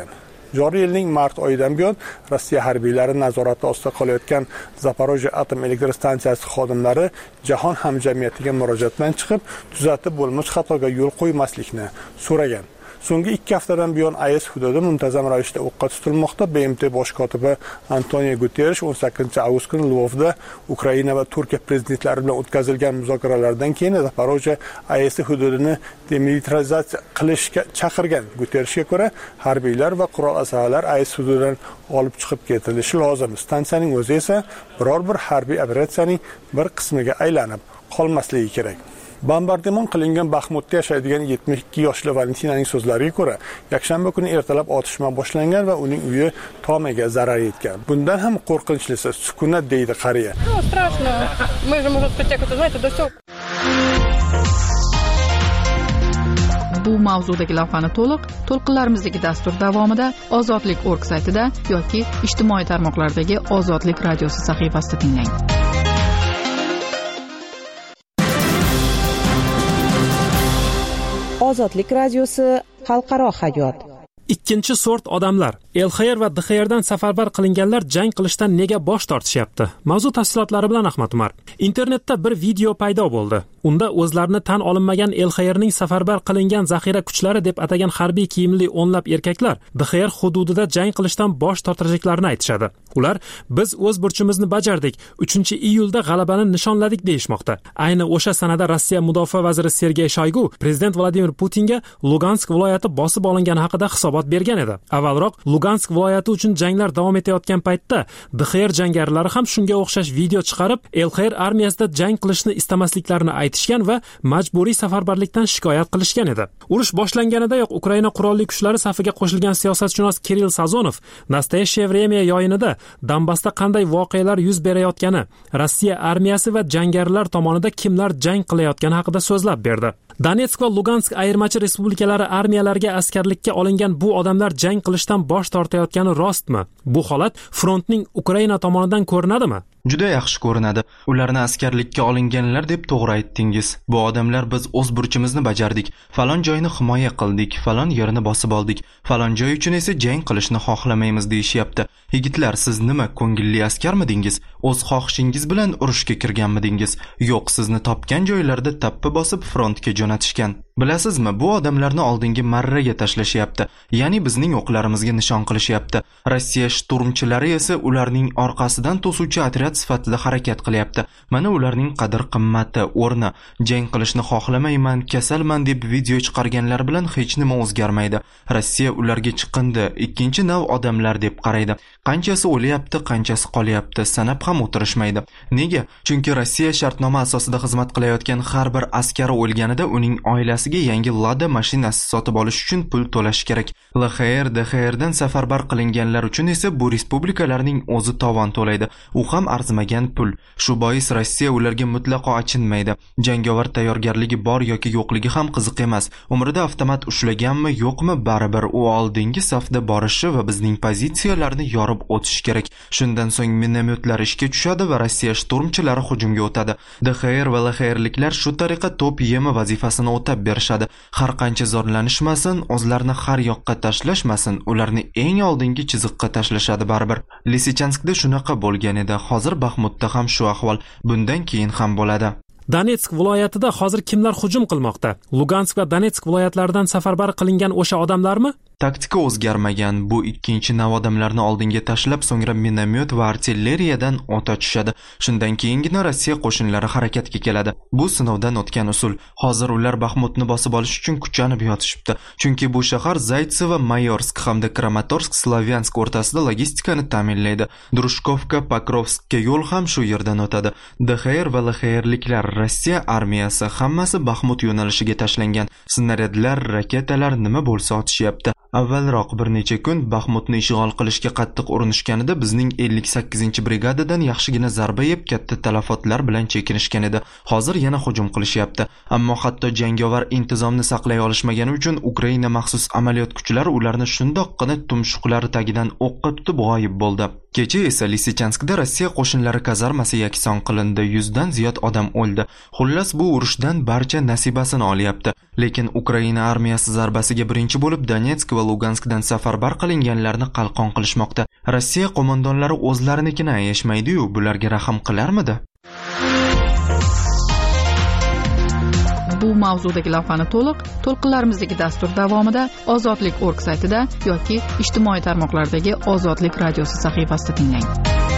Joriy yilning mart oyidan buyon Rossiya harbiylari nazorati ostida qolayotgan Zaporojye atom elektr stansiyasi xodimlari jahon hamjamiyatiga murojaat bilan chiqib, tuzatib bo'lmish xatoga yo'l qo'ymaslikni so'ragan. So'nggi 2 haftadan buyon IS hududi muntazam ravishda o'qqa tutilmoqda. BMT bosh kotibi Antonio Guterres 18-avgust kuni Lvovda Ukraina va Turkiya prezidentlari bilan o'tkazilgan muzokaralardan keyin Zaporojye IS hududini demilitarizatsiya qilishga chaqirgan. Guterresga ko'ra, harbiylar va qurol asalarilar IS hududidan olib chiqib ketirilishi lozim. Stansiyaning o'zi esa biror bir harbiy operatsiyaning bir qismiga aylanib qolmasligi kerak. Bombardimon qilingan Baxmutda yashaydigan 72 yoshli Valentinaning so'zlariga ko'ra, yakshanba kuni ertalab otishma boshlangan va uning uyi tomiga zarar yetgan. Bundan ham qo'rqinchlisi sukunat deydi qariya. Bu mavzudagi lavhani to'lqinlarimizdagi dastur davomida ozodlik.org saytida yoki ijtimoiy tarmoqlardagi Ozodlik radiosi sahifasida tinglang. Ozodlik radiosi xalqaro hayot. Ikkinchi sort odamlar El-Xayr va D-Xayrdan safarbar qilinganlar jang qilishdan nega bosh tortishyapti? Mavzu tafsilotlari bilan Ahmad Umar. Internetda bir video paydo bo'ldi. Unda o'zlarini tan olinmagan El-Xayrning safarbar qilingan zaxira kuchlari deb atagan harbiy kiyimli o'nlab erkaklar D-Xayr hududida jang qilishdan bosh tortiraklarini aytishadi. Ular biz o'z burchimizni bajardik, 3-iyulda g'alabani nishonladik deyishmoqda. Ayni o'sha sanada Rossiya mudofaa vaziri Sergey Shoygu prezident Vladimir Putinga Lugansk viloyati bosib olingani haqida hisobot bergan edi. Avvalroq Lugansk viloyati uchun janglar davom etayotgan paytda D-Xayr jangarilari ham shunga o'xshash video chiqarib, El-Xayr armiyasida jang qilishni istamasliklarini aytishgan va majburiy safarbarlikdan shikoyat qilishgan edi. Urush boshlanganidayoq Ukraina qurolli kuchlari safiga qo'shilgan siyosatshunos Kirill Sazonov Nastoyashye vremya yo'yinida Donbassda qanday voqealar yuz berayotgani, Rossiya armiyasi va jangarilar tomonidan kimlar jang qilayotgani haqida so'zlab berdi. Donetsk va Lugansk ayirmachi respublikalari armiyalariga askarlikka olingan bu odamlar jang qilishdan bosh tortayotgani rostmi? Bu holat frontning Ukraina tomonidan ko'rinadimi? Juda yaxshi ko'rinadi. Ularni askarlikka olinganlar deb to'g'ri aytdingiz. Bu odamlar biz o'z burchimizni bajardik, falon joyni himoya qildik, falon yerni bosib oldik, falon joy uchun esa jang qilishni xohlamaymiz deyishyapti. Yigitlar, siz nima, ko'ngilli askarmidingiz? O'z xohishingiz bilan urushga kirganmidingiz? Yo'q, sizni topgan joylarda tappa bosib frontga jo'natishgan. Bilasizmi, bu odamlarni oldingi marraga tashlashyapti, ya'ni bizning o'qlarimizga nishon qilishyapti. Rossiya shturmchilari esa ularning orqasidan to'suvchi otryad sifatida harakat qilyapti. Mana ularning qadr-qimmati, o'rni. Jang qilishni xohlamayman, kasalman deb video chiqarganlar bilan hech nima o'zgarmaydi. Rossiya ularga chiqindi, ikkinchi nav odamlar deb qaraydi. Qanchasi o'lyapti, qanchasi qolyapti, sanab ham o'tirishmaydi. Nega? Chunki Rossiya shartnoma asosida xizmat qilayotgan har bir askari o'lganida uning oilasiga yangi Lada mashinasi sotib olish uchun pul to'lash kerak. El-Xayr, D-Xayrdan safarbar qilinganlar uchun esa bu respublikalarning o'zi tovon to'laydi. U ham arzimagan pul. Shu bois Rossiya ularga mutlaqo achinmaydi. Jangovar tayyorgarligi bor yoki yo'qligi ham qiziq emas. Umrida avtomat ushlaganmi, yo'qmi, baribir u oldingi safda borishi va bizning pozitsiyalarni yorib o'tish kerak. Shundan so'ng minomyotlar ishga tushadi va Rossiya shturmchilari hujumga o'tadi. D-Xayr va El-Xayrliklar shu tariqa to'p yemi vazifasini o'tab berishadi. Har qancha zorlanishmasin, o'zlarini har yoqqa tashlashmasin, ularni eng oldingi chiziqqa tashlashadi baribir. Lisichanskda shunaqa bo'lgan edi. Hozir Baxmutda ham shu ahvol. Bundan keyin ham bo'ladi. Donetsk viloyatida hozir kimlar hujum qilmoqda? Lugansk va Donetsk viloyatlaridan safarbar qilingan o'sha odamlarmi? Taktika o'zgarmagan. Bu ikkinchi nav odamlarni oldinga tashlab, so'ngra minomyot va artilleriyadan o't ochishadi. Shundan keyingina Rossiya qo'shinlari harakatga keladi. Bu sinovdan o'tgan usul. Hozir ular Baxmutni bosib olish uchun kuchanib yotishibdi. Chunki bu shahar Zaytsev va Mayorsk hamda Kramatorsk, Slavyansk o'rtasida logistikani ta'minlaydi. Drushkovka, Pokrovskka yo'l ham shu yerdan o'tadi. D-Xayr va El-Xayrliklar, Rossiya armiyasi hammasi Baxmut yo'nalishiga tashlangan. Snaryadlar, raketalar nima bo'lsa otishyapti. Avvalroq bir necha kun Baxmutni ishg'ol qilishga qattiq urinishganida bizning 58-brigadadan yaxshigina zarba yeb katta talafotlar bilan chekinishgan edi. Hozir yana hujum qilishyapti. Ammo hatto jangovar intizomni saqlay olishmagani uchun Ukraina maxsus amaliyot kuchlari ularni shundoqqina tumshuqlari tagidan o'qqa tutib g'oyib bo'ldi. Kecha esa Lisichanskda Rossiya qo'shinlari kazarmasi yakson qilindi, 100 dan ziyod odam o'ldi. Xullas, bu urushdan barcha nasibasini olyapti. Lekin Ukraina armiyasi zarbasiga birinchi bo'lib Donetsk va Luganskdan safarbar qilinganlarni qalqon qilishmoqda. Rossiya qo'mondonlari o'zlarinikini ayashmaydi-yu, bularga rahm qilarmidi? Bu mavzudagi lavhani to'lqinlarimizdagi dastur davomida Ozodlik.org saytida yoki ijtimoiy tarmoqlardagi Ozodlik radiosi sahifasida tinglang.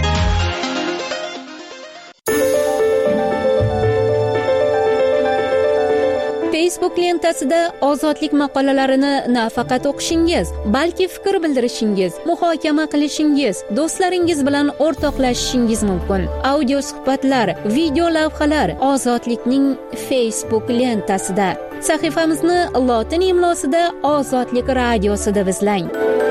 Facebook lentasida ozodlik maqolalarini nafaqat o'qishingiz, balki fikr bildirishingiz, muhokama qilishingiz, do'stlaringiz bilan o'rtoqlashishingiz mumkin. Audio suhbatlar, video lavhalar Ozodlikning Facebook lentasida. Sahifamizni lotin imlosida Ozodlik radiosi deb izlang.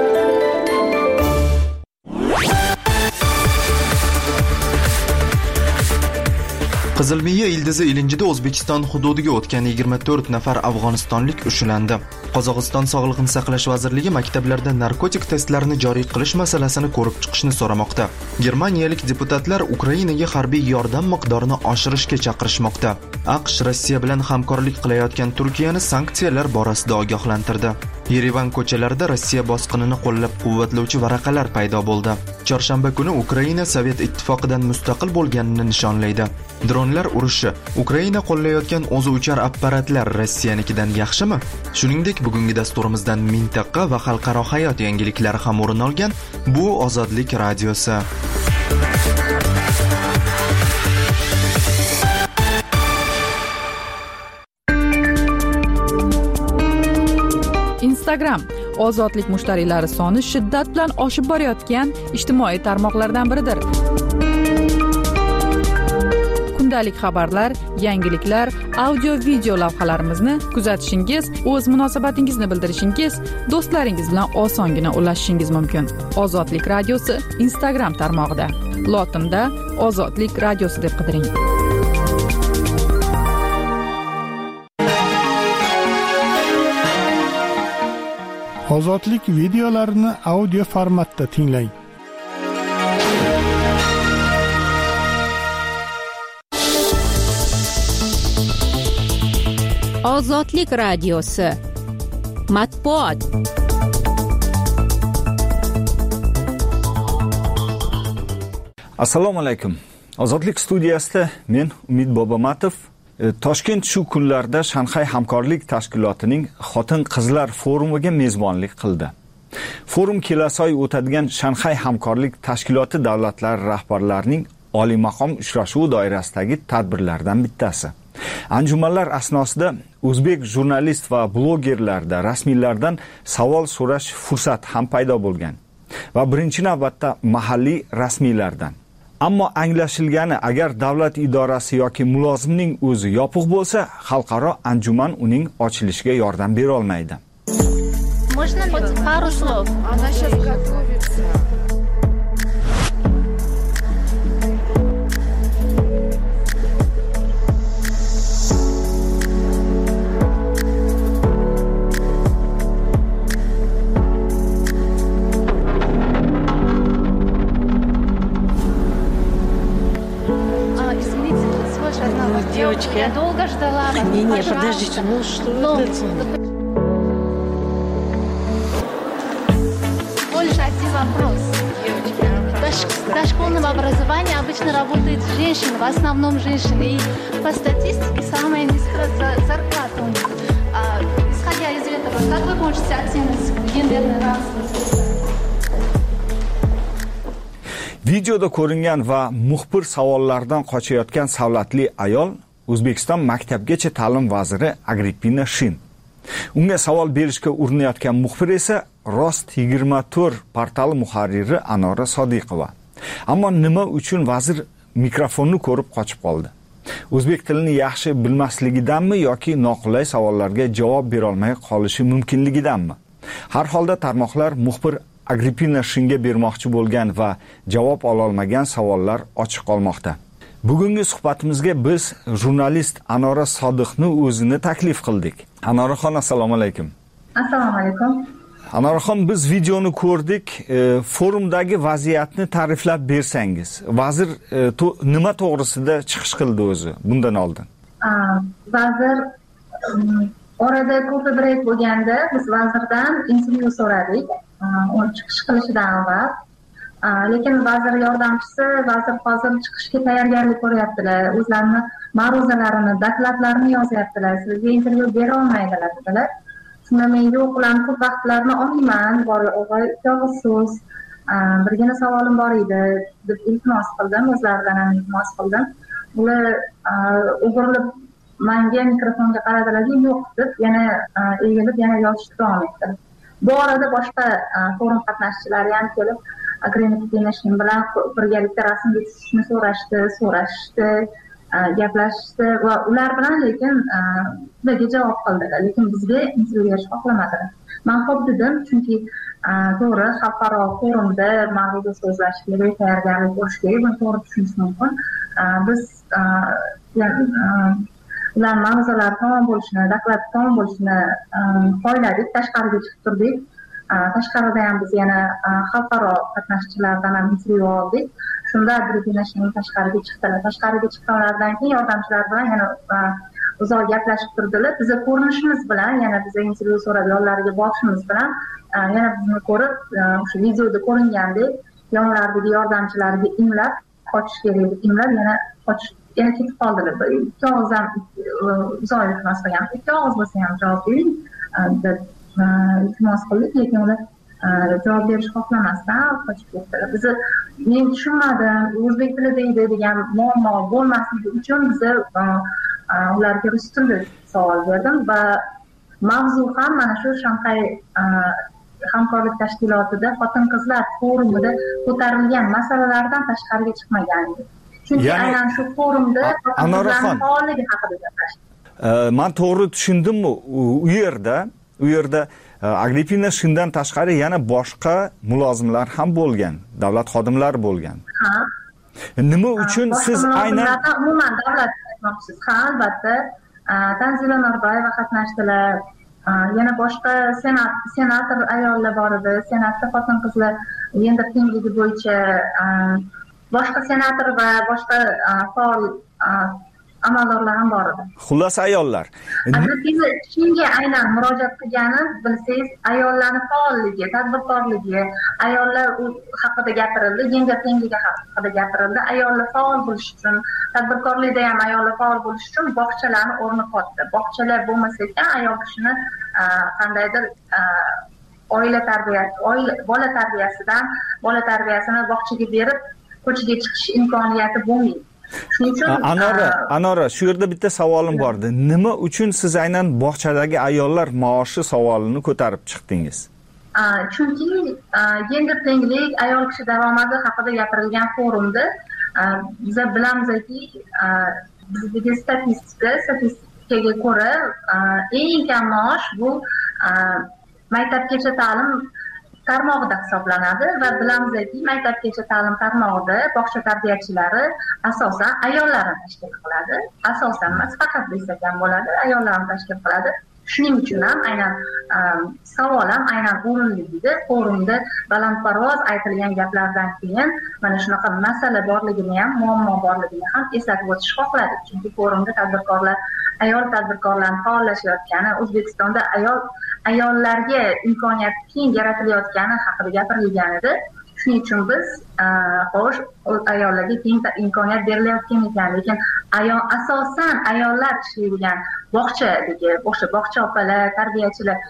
Qizilmiya ildizi ilinjida O'zbekiston hududiga o'tgan 24 nafar afg'onistonlik ushlandi. Qozog'iston Sog'liqni saqlash vazirligi maktablarda narkotik testlarini joriy qilish masalasini ko'rib chiqishni so'ramoqda. Germaniyalik deputatlar Ukrainaga harbiy yordam miqdorini oshirishga chaqirishmoqda. AQSh Rossiya bilan hamkorlik qilayotgan Turkiyani sanksiyalar borasida ogohlantirdi. Yerevan ko'chalarida Rossiya bosqinini qo'llab-quvvatlovchi varaqalar paydo bo'ldi. Chorshanba kuni Ukraina Sovet ittifoqidan mustaqil bo'lganini nishonlaydi. Dronlar urushi, Ukraina qo'llayotgan o'zi uchar apparatlar Rossiyanikidan yaxshimi? Shuningdek, bugungi dasturimizdan mintaqa va xalqaro hayot yangiliklari ham o'rin olgan. Bu Ozodlik radiosi. Instagram ozodlik mushtariylari soni shiddat bilan oshib borayotgan ijtimoiy tarmoqlardan biridir. Kundalik xabarlar, yangiliklar, audio-video lavhalarimizni kuzatishingiz, o'z munosabatingizni bildirishingiz, do'stlaringiz bilan osongina ulashishingiz mumkin. Ozodlik radiosi Instagram tarmog'ida. Lotinda Ozodlik radiosi deb qidiring. Ozodlik videolarini audio formatda tinglang. Ozodlik radiosi. Matbuot. Assalomu alaykum. Ozodlik studiyasida men Umid Bobomatov. Toshkent shu kunlarda Shanxay hamkorlik tashkilotining xotin-qizlar forumiga mezbonlik qildi. Forum kelasi oy o'tadigan Shanxay hamkorlik tashkiloti davlatlari rahbarlarining oliy maqom uchrashuvi doirasidagi tadbirlardan bittasi. Anjumanlar asnosida o'zbek jurnalist va blogerlarda rasmiylardan savol so'rash fursati ham paydo bo'lgan va birinchi navbatda mahalliy rasmiylardan. Ammo anglashilgani, agar davlat idorasi yoki mulozimning o'zi yopiq bo'lsa, xalqaro anjuman uning ochilishiga yordam bera olmaydi. Можно пару слов? Она сейчас готовится. Девочки, я долго ждала. Не, подождите, ну что это? Ольга, один вопрос. В дошкольном образовании обычно работают женщины, в основном женщины. И по статистике самая низкая зарплата у них. Исходя из этого, как вы можете оценить гендерный равенство? Videoda ko'ringan va muxbir savollardan qochayotgan savlatli ayol O'zbekiston maktabgacha ta'lim vaziri Agrippina Shin. Unga savol berishga urinayotgan muxbir esa Rost 24 portali muharriri Anora Sodiqova. Ammo nima uchun vazir mikrofonni ko'rib qochib qoldi? O'zbek tilini yaxshi bilmasligidanmi yoki noqulay savollarga javob bera olmay qolishi mumkinligidanmi? Har holda tarmoqlar muxbir Agrippina Shinga bermoqchi bo'lgan va javob ola olmagan savollar ochiq qolmoqda. Bugungi suhbatimizga biz jurnalist Anora Sodiqni o'zini taklif qildik. Anoraxon, assalomu alaykum. Assalomu alaykum. Anoraxon, biz videoni ko'rdik. Forumdagi vaziyatni ta'riflab bersangiz. Vazir nima to'g'risida chiqish qildi o'zi bundan oldin? Vazir orada ko'p breyk bo'lganda biz vazirdan intervyu so'radik, uni chiqish qilishidan avval. Lekin vazir yordamchisi vazir hozir chiqishga tayyorgarlik ko'ryaptilar, o'zlarini ma'ruzalarini, dokladlarini yozyaptilar, sizga intervyu bera olmaydilar dedilar. Shunda men yo'q, ularni ko'p vaqtlarini olmayman, ikki og'iz so'z, birgina savolim bor edi deb iltimos qildim, o'zlaridan ham iltimos qildim. Ular o'girilib menga mikrofonga qaradilar-ki, yo'q deb yana egilib yana yozishni davom etdilar. Bu orada boshqa forum qatnashchilari ham kelib Greenpeace International bilan birgalikda rasmga tushishni so'rashdi, gaplashishdi va ular bilan lekin ularga javob qildilar, lekin bizga intervyu berishni xohlamadilar. Men xo'p dedim, chunki to'g'ri xalqaro forumda ma'ruza so'zlash kerak, tayyorgarlik ko'rish kerak, buni to'g'ri tushunish mumkin. Biz ular ma'ruzalari tamom bo'lishini, doklad tamom bo'lishini xohladik, tashqariga chiqib turdik. Tashqarida ham biz yana xalqaro qatnashchilardan ham intervyu oldik. Shunda Briginaning tashqariga chiqdilar. Tashqariga chiqqanlaridan keyin yordamchilar bilan yana uzoq gaplashib turdilar. Biza ko'rinishimiz bilan, yana biza intervyu so'rab yonlariga borishimiz bilan yana bizni ko'rib, o'sha videoda ko'ringandek yonlaridagi yordamchilarga imlab qochish kerak deb imlab yana ketib qoldilar. Ikki og'iz ham uzoq iltimos qilgan. Ikki og'iz bo'lsa ham javob bering deb iltimos qildik, lekin ular javob berish xohlamasdan qochib ketdilar. Men tushunmadim, o'zbek tilida edi degan muammo bo'lmasligi uchun biza ularga rus tilida savol berdim va mavzu ham mana shu Shanxay hamkorlik tashkilotida xotin-qizlar forumida ko'tarilgan masalalardan tashqariga chiqmagan edi. Chunki aynan shu forumda xotin-qizlarning faolligi haqida gaplashdik. Men to'g'ri tushundimmi? U yerda Agrippina shundan tashqari yana boshqa mulozimlar ham bo'lgan, davlat xodimlari bo'lgan. Ha. Nima uchun siz aynan umuman davlat aytmoqchisiz? Ha, albatta. Tanzila Norboyeva qatnashdilar. Yana boshqa senator ayollar bor edi. Senatda xotin-qizlar gender tengligi bo'yicha boshqa senator va boshqa faol amaldorlar ham bor edi. Xullas ayollar. Biz kimga aynan murojaat qilgani bilsangiz, ayollarning faolligi, tadbirkorligi, ayollar haqida gapirildi, gender tengligi haqida gapirildi. Ayollar faol bo'lish uchun, tadbirkorlikda ham ayollar faol bo'lish uchun bog'chalarning o'rni katta. Bog'chalar bo'lmasa ekan, ayol kishini qandaydir bola tarbiyasini bog'chaga berib, ko'chaga chiqish imkoniyati bo'lmaydi. Shuning uchun Anora, shu yerda bitta savolim bor edi. Nima uchun siz aynan bog'chadagi ayollar maoshi savolini ko'tarib chiqdingiz? Chunki gender tenglik, ayol kishi daromadi haqida gapirilgan forumda biz bilamizki, bizdagi statistikaga ko'ra eng kam maosh bu maktabgacha ta'lim tarmog'ida hisoblanadi va bilamizki, maktabgacha ta'lim tarmog'ida bog'cha tarbiyachilari asosan ayollarni tashkil qiladi. Asosan emas, faqat desak ham bo'ladi, ayollarni tashkil qiladi. Shuning uchun ham aynan savol ham aynan o'rinli edi. Forumda balandparvoz aytilgan gaplardan keyin mana shunaqa masala borligini ham, muammo borligini ham eslatib o'tish xohladik. Chunki forumda ayol tadbirkorlarning faollashayotgani, O'zbekistonda ayollarga imkoniyat keng yaratilayotgani haqida gapirilgan edi. Shuning uchun biz xo'sh, ayollarga keng imkoniyat berilayotgan ekan, lekin asosan ayollar ishlaydigan bog'cha opalar, tarbiyachilar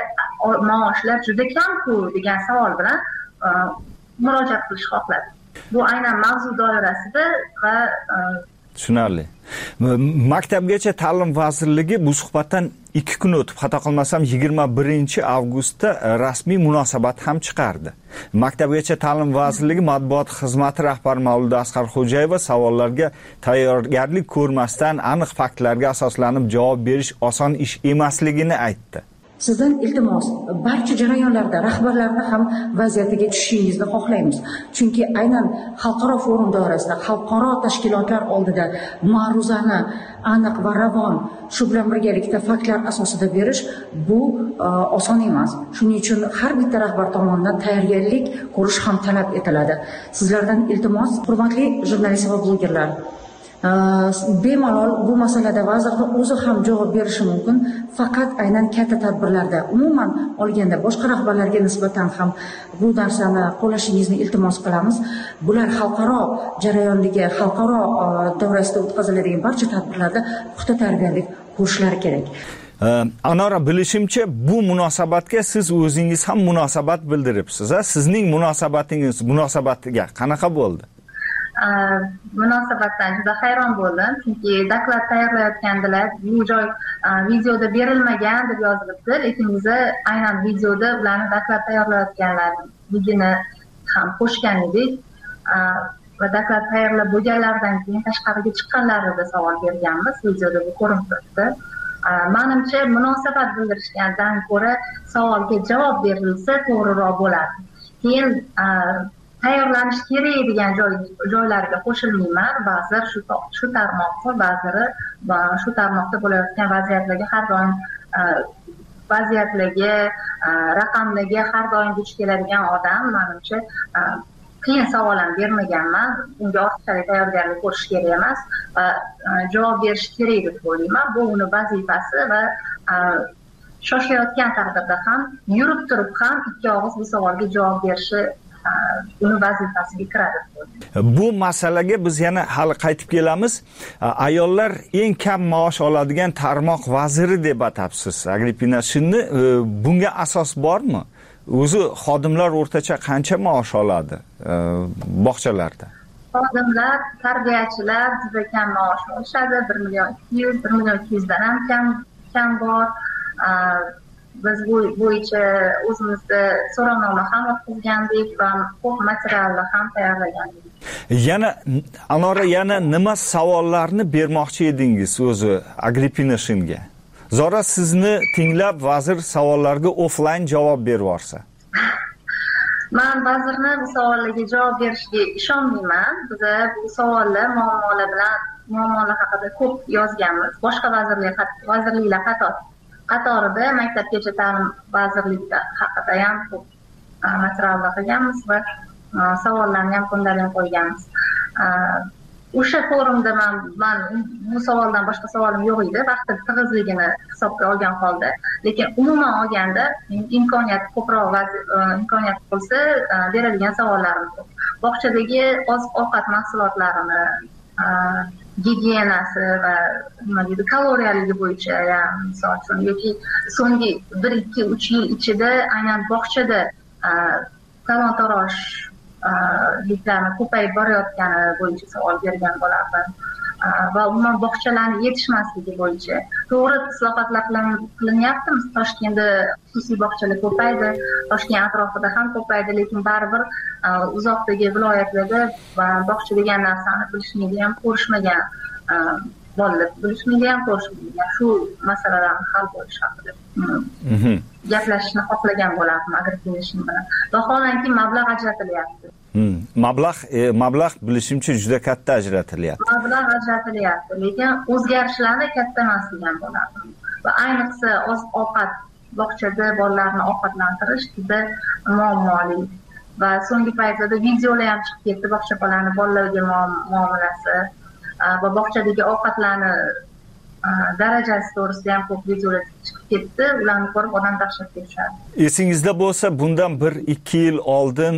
maoshlar juda kam-ku degan savol bilan murojaat qilish xohladik. Bu aynan mavzu doirasida va tushunarli. Maktabgacha ta'lim vazirligi bu suhbatdan 2 kun o'tib, xato qilmasam 21 avgustda rasmiy munosabat ham chiqardi. Maktabgacha ta'lim vazirligi matbuot xizmati rahbari Mavluda Asqarxo'jayeva savollarga tayyorgarlik ko'rmasdan aniq faktlarga asoslanib javob berish oson ish emasligini aytdi. Sizdan iltimos, barcha jarayonlarda rahbarlarni ham vaziyatiga tushishingizni xohlaymiz. Chunki aynan xalqaro forum doirasida, xalqaro tashkilotlar oldida ma'ruzani aniq va ravon, shu bilan birgalikda faktlar asosida berish bu oson emas. Shuning uchun har bitta rahbar tomonidan tayyorgarlik ko'rish ham talab etiladi. Sizlardan iltimos, hurmatli jurnalist va blogerlar, bemalol bu masalada vazirni o'zi ham javob berishi mumkin. Faqat aynan katta tadbirlarda, umuman olganda boshqa rahbarlarga nisbatan ham bu narsani qo'llashingizni iltimos qilamiz. Bular xalqaro jarayonligi, xalqaro doirasida o'tkaziladigan barcha tadbirlarda puxta tarbiyalik ko'rishlari kerak. Anora, bilishimcha bu munosabatga siz o'zingiz ham munosabat bildiribsiz. Sizning munosabatiga qanaqa bo'ldi? Munosabatdan juda hayron bo'ldim, chunki doklad tayyorlayotgandilar. Bu joy videoda berilmagan deb yozilibdi, lekin biz aynan videoda ularni doklad tayyorlayotganligini ham qo'shgan edik va doklad tayyorlab bo'lganlaridan keyin tashqariga chiqqanlarida savol berganmiz. Videoda bu ko'rinib turibdi. Menimcha munosabat bildirishgandan ko'ra savolga javob berilsa to'g'riroq bo'lardi. Keyin tayyorlanish kerak degan joylarga qo'shilmayman. Ba'zilar shu tarmoqda, ba'zilari shu tarmoqda bo'layotgan vaziyatlarga har doim raqamlarga har doim duch keladigan odam. Menimcha qiyin savol ham bermaganman. Unga ortiqchalik tayyorgarlik ko'rish kerak emas va javob berish kerak deb o'ylayman. Bu uni vazifasi va shoshayotgan taqdirda ham, yurib turib ham ikki og'iz bu savolga javob berishi uni vazifasiga kiradi. Bu masalaga biz yana hali qaytib kelamiz. Ayollar eng kam maosh oladigan tarmoq vaziri deb atabsiz, Agrippina Shinni. Bunga asos bormi? O'zi xodimlar o'rtacha qancha maosh oladi bog'chalarda? Xodimlar, tarbiyachilar juda kam maosh olishadi. 1.200 dan ham kam bor. Biz bu bo'yicha o'zimizda so'rovnoma ham o'tkazgandik va ko'p materiallar ham tayyorlagandik. Yana nima savollarni bermoqchi edingiz o'zi Agrippina Shinga? Zora sizni tinglab vazir savollarga offline javob bervorsa. Men vazirni bu savollarga javob berishiga ishonmayman. Biz bu savollar, muammolar haqida ko'p yozganmiz. Boshqa vazirliklar qatorida Maktabgacha ta'lim vazirligi haqida ham ko'p materiallar qilganmiz va savollarni ham ko'ndarib qo'yganmiz. O'sha forumda men bu savoldan boshqa savolim yo'q edi, vaqti tig'izligini hisobga olgan holda. Lekin umuman olganda imkoniyat bo'lsa beradigan savollarim ko'p. Bog'chadagi oziq-ovqat mahsulotlarini gigiyenasi va kaloriyaligi bo'yicha, misol uchun, yoki so'nggi 1-2-3 yil ichida aynan bog'chada talon-torojliklarni ko'payib borayotgani bo'yicha savol bergan bo'lardim. Va umuman bog'chalarning yetishmasligi bo'yicha to'g'ri islohotlar qilinyapti. Toshkentda xususiy bog'chalar ko'paydi, Toshkent atrofida ham ko'paydi, lekin baribir uzoqdagi viloyatlarda bog'cha degan narsani bilishmaydigan, ko'rishmagan bolalar, shu masalalarni hal bo'lishi haqida gaplashishni xohlagan bo'lardim Agrippina Shin bilan. Vaholanki mablag' ajratilyapti. Mablag' bilishimcha juda katta ajratilyapti. Mablag' ajratilyapti, lekin o'zgarishlarni katta emas degan bo'lardim. Va ayniqsa oziq-ovqat, bog'chada bolalarni ovqatlantirish juda muammoli. Va so'nggi paytlarda videolar ham chiqib ketdi, bolalarga muomalasi va bog'chadagi ovqatlarni darajasi to'g'risida ham ko'p videolar chiqib ketdi. Ularni ko'rib odam dahshatga tushadi. Esingizda bo'lsa, bundan 1-2 yil oldin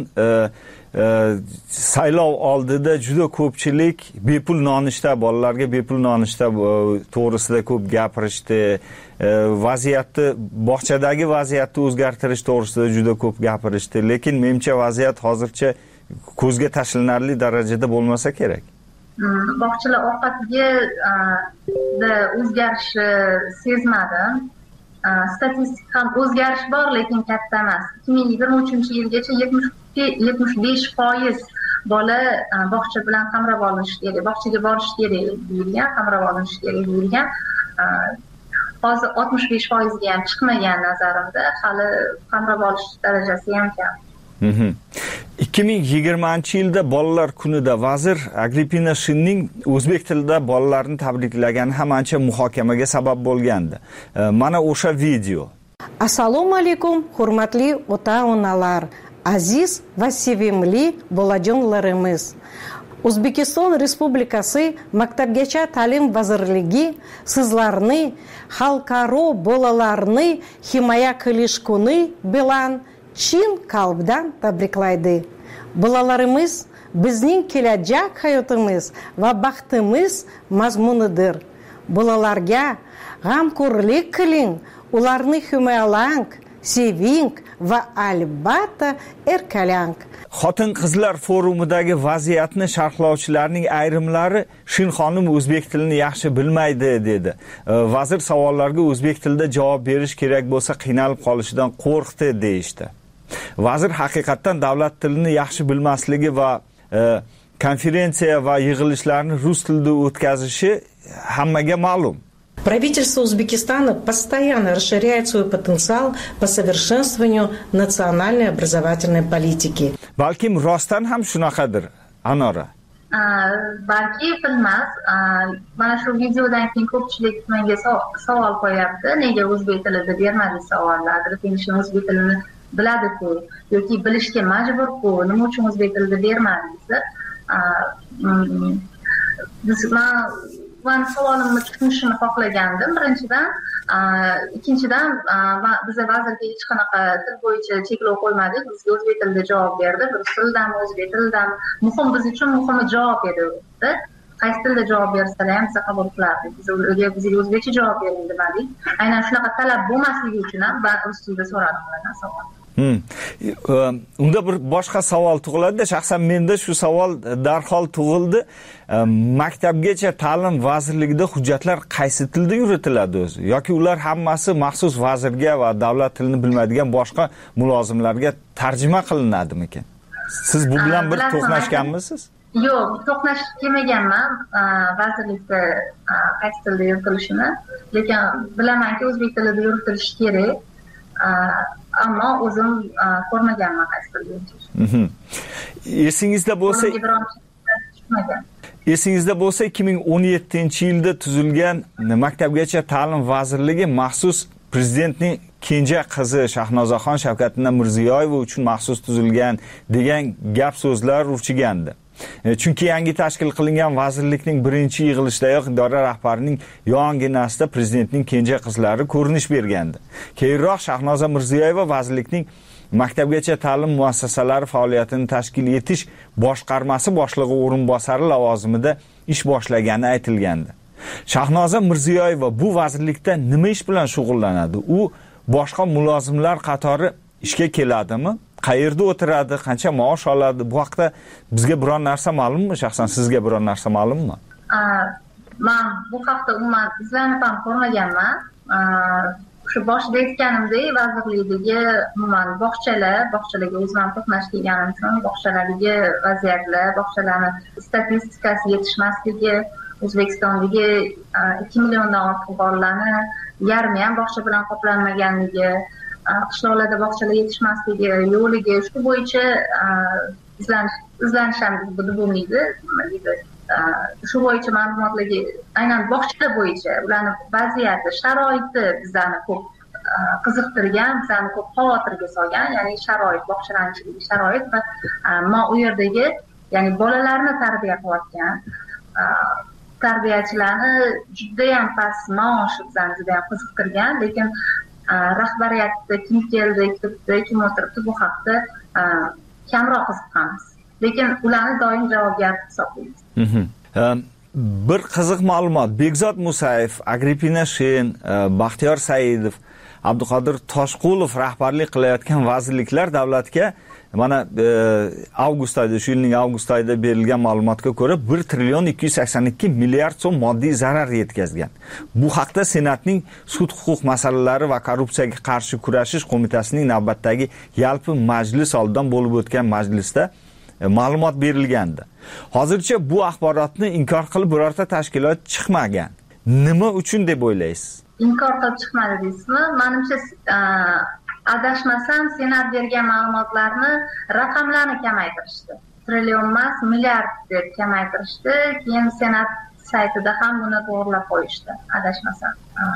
saylov oldida juda ko'pchilik bepul nonushta, bolalarga bepul nonushta to'g'risida ko'p gapirishdi. Bog'chadagi vaziyatni o'zgartirish to'g'risida juda ko'p gapirishdi. Lekin menimcha vaziyat hozircha ko'zga tashlanarli darajada bo'lmasa kerak. Bog'chalar ovqatiga o'zgarishni sezmadim. Statistik ham o'zgarish bor, lekin katta emas. 2023-yilgacha 75% bola bog'cha bilan qamrab olinishi kerak, bog'chaga borish kerak deyilgan, qamrab olinishi kerak deyilgan. Hozir 65% ga ham chiqmagan nazarimda, hali qamrab olish darajasi ham kam. 2020-yilda bolalar kunida vazir Agrippina Shinning o'zbek tilida bolalarni tabriklagani ham ancha muhokamaga sabab bo'lgandi. Mana o'sha video. Assalomu alaykum, hurmatli ota-onalar, aziz va sevimli bolajonlarimiz. O'zbekiston Respublikasi Maktabgacha ta'lim vazirligi sizlarni xalqaro bolalarni himoya qilish kuni bilan chin qalbdan tabriklaydi. Bolalarimiz bizning kelajak hayotimiz va baxtimiz mazmunidir. Bolalarga g'amxo'rlik qiling, ularni himoyalang, seving va albatta erkalang. Xotin-qizlar forumidagi vaziyatni sharhlovchilarning ayrimlari Shinxonim o'zbek tilini yaxshi bilmaydi dedi. Vazir savollarga o'zbek tilida javob berish kerak bo'lsa qiynalib qolishidan qo'rqdi deyishdi. Vazir haqiqatan davlat tilini yaxshi bilmasligi va konferensiya va yig'ilishlarni rus tilida o'tkazishi hammaga ma'lum. Правительство Узбекистана постоянно расширяет свой потенциал по совершенствованию национальной образовательной политики. Balkim rostdan ham shunaqadir, Anora. Balki bilmas. Mana shu videodan keyin ko'pchilik menga savol qo'yapti. Nega o'zbek tilida bermadingiz savollarni? Tinchlik o'zbek tilini biladi-ku yoki bilishga majbur-ku. Nima uchun o'zbek tilida bermadingiz? Men savolimni tushunishni xohlagandim birinchidan. Ikkinchidan biz vazirga hech qanaqa til bo'yicha cheklov qo'ymadik. Bizga o'zbek tilida javob berdi. Rus tilidan, o'zbek tilidan. Muhim biz uchun muhimi javob edi. Qaysi tilda javob bersalar ham biz qabul qilardik. Bizga o'zbekcha javob bering demadik. Aynan shunaqa talab bo'lmasligi uchun ham rus tilida so'radim ulardan savol. Unda bir boshqa savol tug'iladi. Shaxsan menda shu savol darhol tug'ildi. Maktabgacha ta'lim vazirligida hujjatlar qaysi tilda yuritiladi o'zi? Yoki ular hammasi maxsus vazirga va davlat tilini bilmaydigan boshqa mulozimlarga tarjima qilinadimikan? Siz bu bilan bir to'qnashganmisiz? Yo'q, to'qnashib kelmaganman vazirlikda qaysi tilda yuritilishini. Lekin bilamanki o'zbek tilida yuritilishi kerak. Ammo o'zim ko'rmaganman qaysi tilda yuritilishi. Esingizda bo'lsa 2017-yilda tuzilgan Maktabgacha ta'lim vazirligi maxsus prezidentning kenja qizi Shahnozaxon Shavkatilla Mirziyoyeva uchun maxsus tuzilgan degan gap so'zlar urchigandi. Chunki yangi tashkil qilingan vazirlikning birinchi yig'ilishidayoq idora rahbarining yonginasida prezidentning kenja qizlari ko'rinish bergandi. Keyinroq Shahnoza Mirziyoyeva vazirlikning Maktabgacha ta'lim muassasalari faoliyatini tashkil etish boshqarmasi boshlig'i o'rinbosari lavozimida ish boshlagani aytilgandi. Shahnoza Mirziyoyeva bu vazirlikda nima ish bilan shug'ullanadi? U boshqa mulozimlar qatori ishga keladimi? Qayerda o'tiradi? Qancha maosh oladi? Bu haqda bizga biror narsa ma'lummi? Shaxsan sizga biror narsa ma'lummi? Men bu haqda umuman izlanib ham ko'rmaganman. Shu boshida aytganimdek, vazirlikdagi umuman bog'chalarga o'zim ham to'qnash kelganim uchun bog'chalardagi vaziyatlar, bog'chalarning statistikasi yetishmasligi, O'zbekistondagi 2 milliondan ortiq bolalarni yarmi ham bog'cha bilan qoplanmaganligi, qishloqlarda bog'chalar yetishmasligi, yo'ligi shu bo'yicha izlanish ham bo'lmaydi. Shu bo'yicha ma'lumotlarga aynan bog'chalar bo'yicha ularning vaziyati, sharoiti bizlarni ko'p qiziqtirgan, bizlarni ko'p xavotirga solgan, ya'ni sharoit, bog'chalarning ichidagi sharoit va men u yerdagi, ya'ni bolalarni tarbiya qilayotgan tarbiyachilarni juda ham past maoshi bizlarni juda ham qiziqtirgan, lekin rahbariyatda kim keldi, kim o'tiribdi bu haqda kamroq qiziqamiz. Lekin ularni doim javobgar hisoblaymiz. Bir qiziq ma'lumot. Bekzod Musayev, Agrippina Shen, Baxtiyor Saidov, Abduqodir Toshqulov rahbarlik qilayotgan vazirliklar davlatga mana avgust oyida, shu yilning avgust oyida berilgan ma'lumotga ko'ra 1 trillion 282 milliard so'm moddiy zarar yetkazgan. Bu haqda Senatning sud huquq masalalari va korrupsiyaga qarshi kurashish qo'mitasining navbatdagi yalpi majlis oldidan bo'lib o'tgan majlisda ma'lumot berilgandi. Hozircha bu axborotni inkor qilib birorta tashkilot chiqmagan. Nima uchun deb o'ylaysiz? Inkor qilib chiqmadi deysizmi? Menimcha adashmasam, Senat bergan ma'lumotlarni raqamlarni kamaytirishdi. Trillion emas, milliard deb kamaytirishdi. Keyin Senat saytida ham buni to'g'rilab qo'yishdi, adashmasam.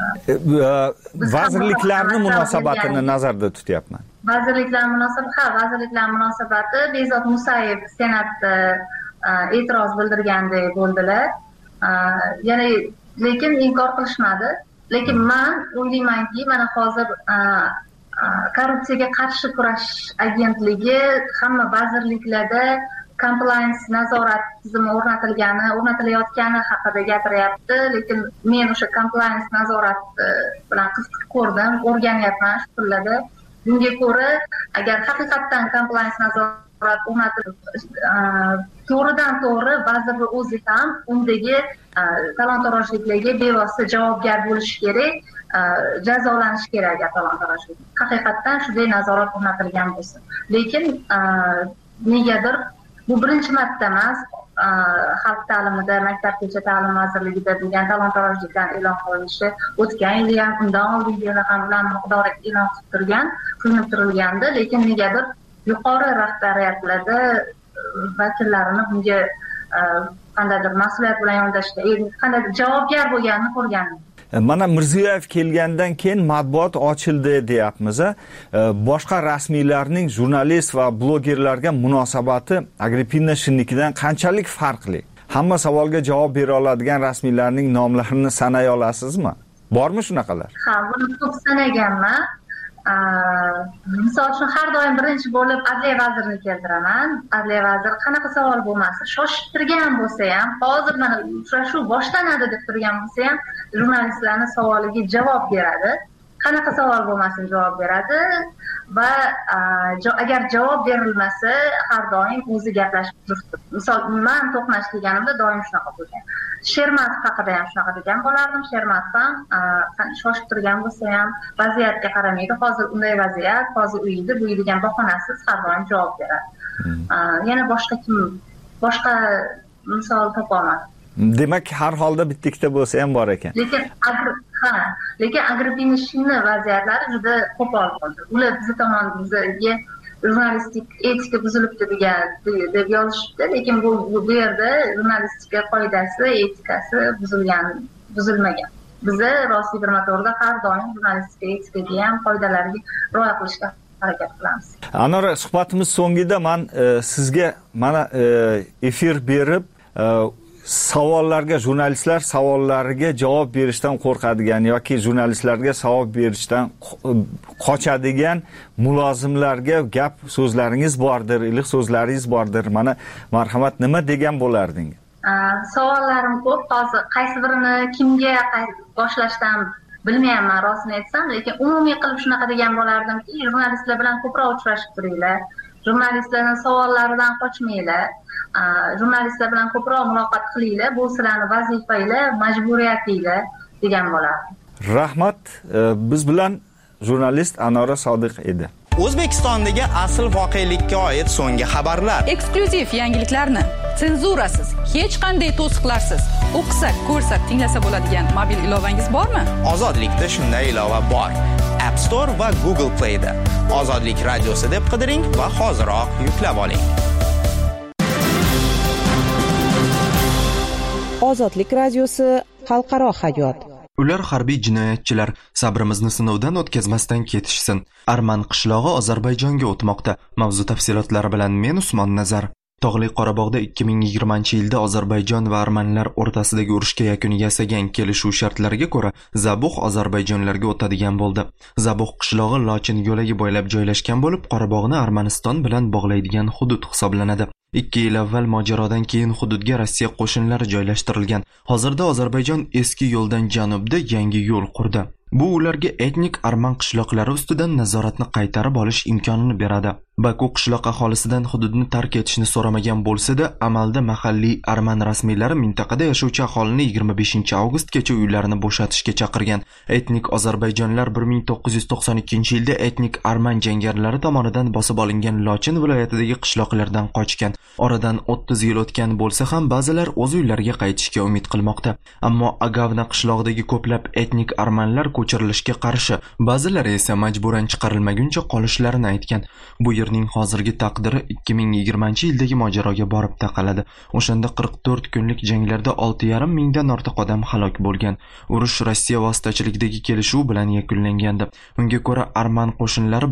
Vazirliklarning munosabatini nazarda tutyapman. Vazirliklar munosabati Bekzod Musayev Senatda e'tiroz bildirgandek bo'ldilar. Ya'ni lekin inkor qilishmadi. Lekin men o'ylaymanki, mana hozir korrupsiyaga qarshi kurash agentligi hamma vazirliklarda compliance nazorat tizimi o'rnatilayotgani haqida gapiryapti. Lekin men o'sha compliance nazorat bilan qiziqib ko'rdim, o'rganyapman shu kunlarda. Bunga ko'ra, agar haqiqatdan compliance nazorat o'rnatilib to'g'ridan to'g'ri vazirning o'zi ham undagi talon-torojliklarga bevosita javobgar bo'lishi kerak, jazolanishi kerak talon-torojlik. Haqiqatdan shunday nazorat o'rnatilgan bo'lsa. Lekin negadir bu birinchi marta emas, xalq ta'limida, maktabgacha ta'lim vazirligida bo'lgan talon-torojlikdan e'lon qilinishi o'tgan yil ham, undan oldingi yil ham ular miqdori e'lon qilinib turilgandi, lekin negadir yuqori rahbariyatlarda vakillarini bunga qandaydir mas'uliyat bilan yondashishda, qandaydir javobgar bo'lganini ko'rgandim. Mana Mirziyoyev kelgandan keyin matbuot ochildi deyapmiz. Boshqa rasmiylarning jurnalist va blogerlarga munosabati Agrippina Shinnikidan qanchalik farqli? Hamma savolga javob bera oladigan rasmiylarning nomlarini sanay olasizmi? Bormi shunaqalar? Ha, buni ko'p sanaganman. Misol uchun har doim birinchi bo'lib Adliya vazirini keltiraman. Adliya vaziri qanaqa savol bo'lmasin, shoshib turgan bo'lsa ham, hozir mana uchrashuv boshlanadi deb turgan bo'lsa ham, jurnalistlarning savoliga javob beradi. Qanaqa savol bo'lmasin javob beradi va agar javob berilmasa, har doim o'zi gaplashib turibdi. Misol, men to'qnash deganimda doim shunaqa bo'lgan. Shermatov haqida ham shunaqa degan bo'lardim. Shermatov ham shoshib turgan bo'lsa ham vaziyatga qaramaydi. Hozir unday vaziyat, hozir uyida, bu degan bahonasiz har doim javob beradi. Yana boshqa misol topolmadim. Demak, har holda bitta-ikkita bo'lsa ham bor ekan. Lekin Agrippina Shinni vaziyatlari juda qo'pol bo'ldi. Ular bizning tomonimizga jurnalistik etika buzilibdi deb yozishibdi, lekin bu yerda jurnalistika qoidasi, etikasi buzilmagan. Biza Rossiya 1 har doim jurnalistika etikaga ham qoidalarga rioya qilishga harakat qilamiz. Anora, suhbatimiz so'ngida men sizga mana efir berib jurnalistlar savollariga javob berishdan qo'rqadigan yoki jurnalistlarga savol berishdan qochadigan mulozimlarga gap so'zlaringiz bordir, iliq so'zlaringiz bordir. Mana marhamat, nima degan bo'lardingiz? Savollarim ko'p. Hozir qaysi birini kimga boshlashdan bilmayman, rostini aytsam, lekin umumiy qilib shunaqa degan bo'lardimki, jurnalistlar bilan ko'proq uchrashib turinglar. Jurnalistlarning savollaridan qochmanglar. Jurnalistlar bilan ko'proq muloqot qilinglar. Bu sizlarning vazifanglar, majburiyatinglar degan bo'lardi. Rahmat. Biz bilan jurnalist Anora Sodiq edi. O'zbekistondagi asl voqelikka oid so'nggi xabarlar. Eksklyuziv yangiliklarni senzurasiz, hech qanday to'siqlarsiz o'qisak, ko'rsak, tinglasa bo'ladigan mobil ilovangiz bormi? Ozodlikda shunday ilova bor. App Store va Google Play da Ozodlik radiosi deb qidiring va hoziroq yuklab oling. Ozodlik radiosi xalqaro hayot. Ular harbiy jinoyatchilar, sabrimizni sinovdan o'tkazmasdan ketishsin. Arman qishlog'i Ozarbayjonga o'tmoqda. Mavzu tafsilotlari bilan men Usmon Nazar. Tog'li Qorabog'da 2020-yilda Ozarbayjon va armanlar o'rtasidagi urushga yakun yasagan kelishuv shartlariga ko'ra Zabuq Ozarbayjonlarga o'tadigan bo'ldi. Zabuq qishlog'i Lochin yo'lagi bo'ylab joylashgan bo'lib, Qorabog'ni Armaniston bilan bog'laydigan hudud hisoblanadi. 2 yil avval mojarodan keyin hududga Rossiya qo'shinlari joylashtirilgan. Hozirda Ozarbayjon eski yo'ldan janubda yangi yo'l qurdi. Bu ularga etnik arman qishloqlari ustidan nazoratni qaytarib olish imkonini beradi. Baku qishloq aholisidan hududni tark etishni so'ramagan bo'lsa-da, amalda mahalliy arman rasmiylari mintaqada yashovchi aholini 25-avgustgacha uylarini bo'shatishga chaqirgan. Etnik ozarbayjonlar 1992-yilda etnik arman jangarilari tomonidan bosib olingan Lochin viloyatidagi qishloqlardan qochgan. Oradan 30 yil o'tgan bo'lsa ham ba'zilar o'z uylariga qaytishga umid qilmoqda. Ammo Agavna qishlog'idagi ko'plab etnik armanlar ko'chirilishga qarshi, ba'zilari esa majburan chiqarilmaguncha qolishlarini aytgan. Bu blogerning hozirgi taqdiri 2020-yildagi mojaroga borib taqaladi. O'shanda 44 kunlik janglarda 6,5 mingdan ortiq odam halok bo'lgan. Urush Rossiya vositachiligidagi kelishuv bilan yakunlangandi. Unga ko'ra arman qo'shinlari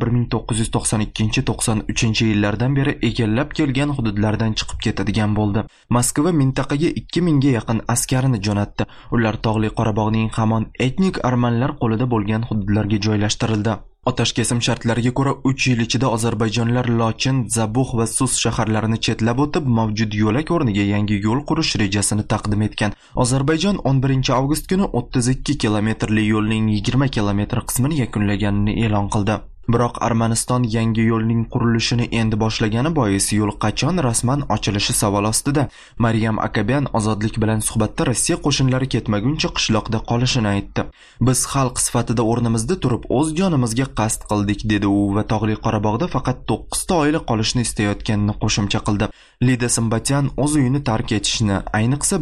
1992-93 yillardan beri egallab kelgan hududlardan chiqib ketadigan bo'ldi. Moskva mintaqaga 2000 ga yaqin askarini jo'natdi. Ular Tog'li Qorabog'ning hamon etnik armanlar qo'lida bo'lgan hududlarga joylashtirildi. Otash kesim shartlariga ko'ra 3 yil ichida ozarbayjonlar Lochin, Zabuh va Sus shaharlarini chetlab o'tib, mavjud yo'lak o'rniga yangi yo'l qurish rejasini taqdim etgan. Ozarbayjon 11 avgust kuni 32 kilometrli yo'lning 20 kilometr qismini yakunlaganini e'lon qildi. Biroq Armaniston yangi yo'lning qurilishini endi boshlagani bois yo'l qachon rasman ochilishi savol ostida. Maryam Akabyan ozodlik bilan suhbatda Rossiya qo'shinlari ketmaguncha qishloqda qolishini aytdi. Biz xalq sifatida o'rnimizda turib o'z jonimizga qasd qildik, dedi u va Tog'li Qorabog'da faqat 9 ta oila qolishni istayotganini qo'shimcha qildi. Lida Simbatyan o'z uyini tark etishni, ayniqsa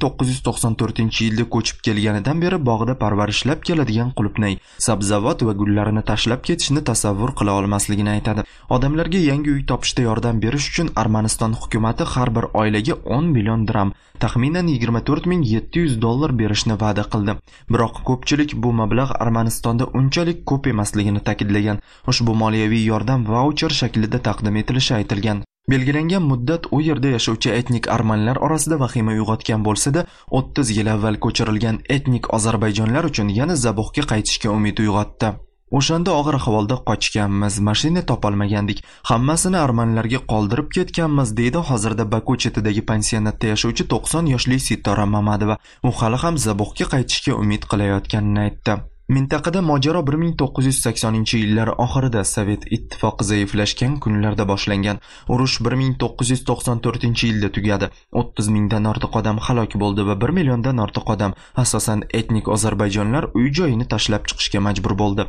1994-yilda ko'chib kelganidan beri bog'da parvarishlab keladigan qulupnay, sabzavot va gullarini tashlab ketishni tasavvur qila olmasligini aytadi. Odamlarga yangi uy topishda yordam berish uchun Armaniston hukumatı har bir oilaga 10 million dirham, taxminan 24700 dollar berishni va'da qildi. Biroq ko'pchilik bu mablag' Armanistonda unchalik ko'p emasligini ta'kidlagan. Ushbu moliyaviy yordam vaucher shaklida taqdim etilishi aytilgan. Belgilangan muddat u yerda yashovchi etnik armanlar orasida vahima uyg'otgan bo'lsa-da, 30 yil avval ko'chirilgan etnik ozarbayjonlar uchun yana Zabuhga qaytishga umid uyg'otdi. O'shanda og'ir ahvolda qochganmiz, mashina topolmagandik, hammasini armanlarga qoldirib ketganmiz, deydi hozirda Baku chetidagi pensionatda yashovchi 90 yoshli Sitora Mamadova. U hali ham Zabuhga qaytishga umid qilayotganini aytdi. Mintaqada mojaro 1980-yillar oxirida Sovet ittifoqi zaiflashgan kunlarda boshlangan. Urush 1994-yilda tugadi. 30 mingdan ortiq odam halok bo'ldi va 1 milliondan ortiq odam, asosan etnik ozarbayjonlar, uy-joyini tashlab chiqishga majbur bo'ldi.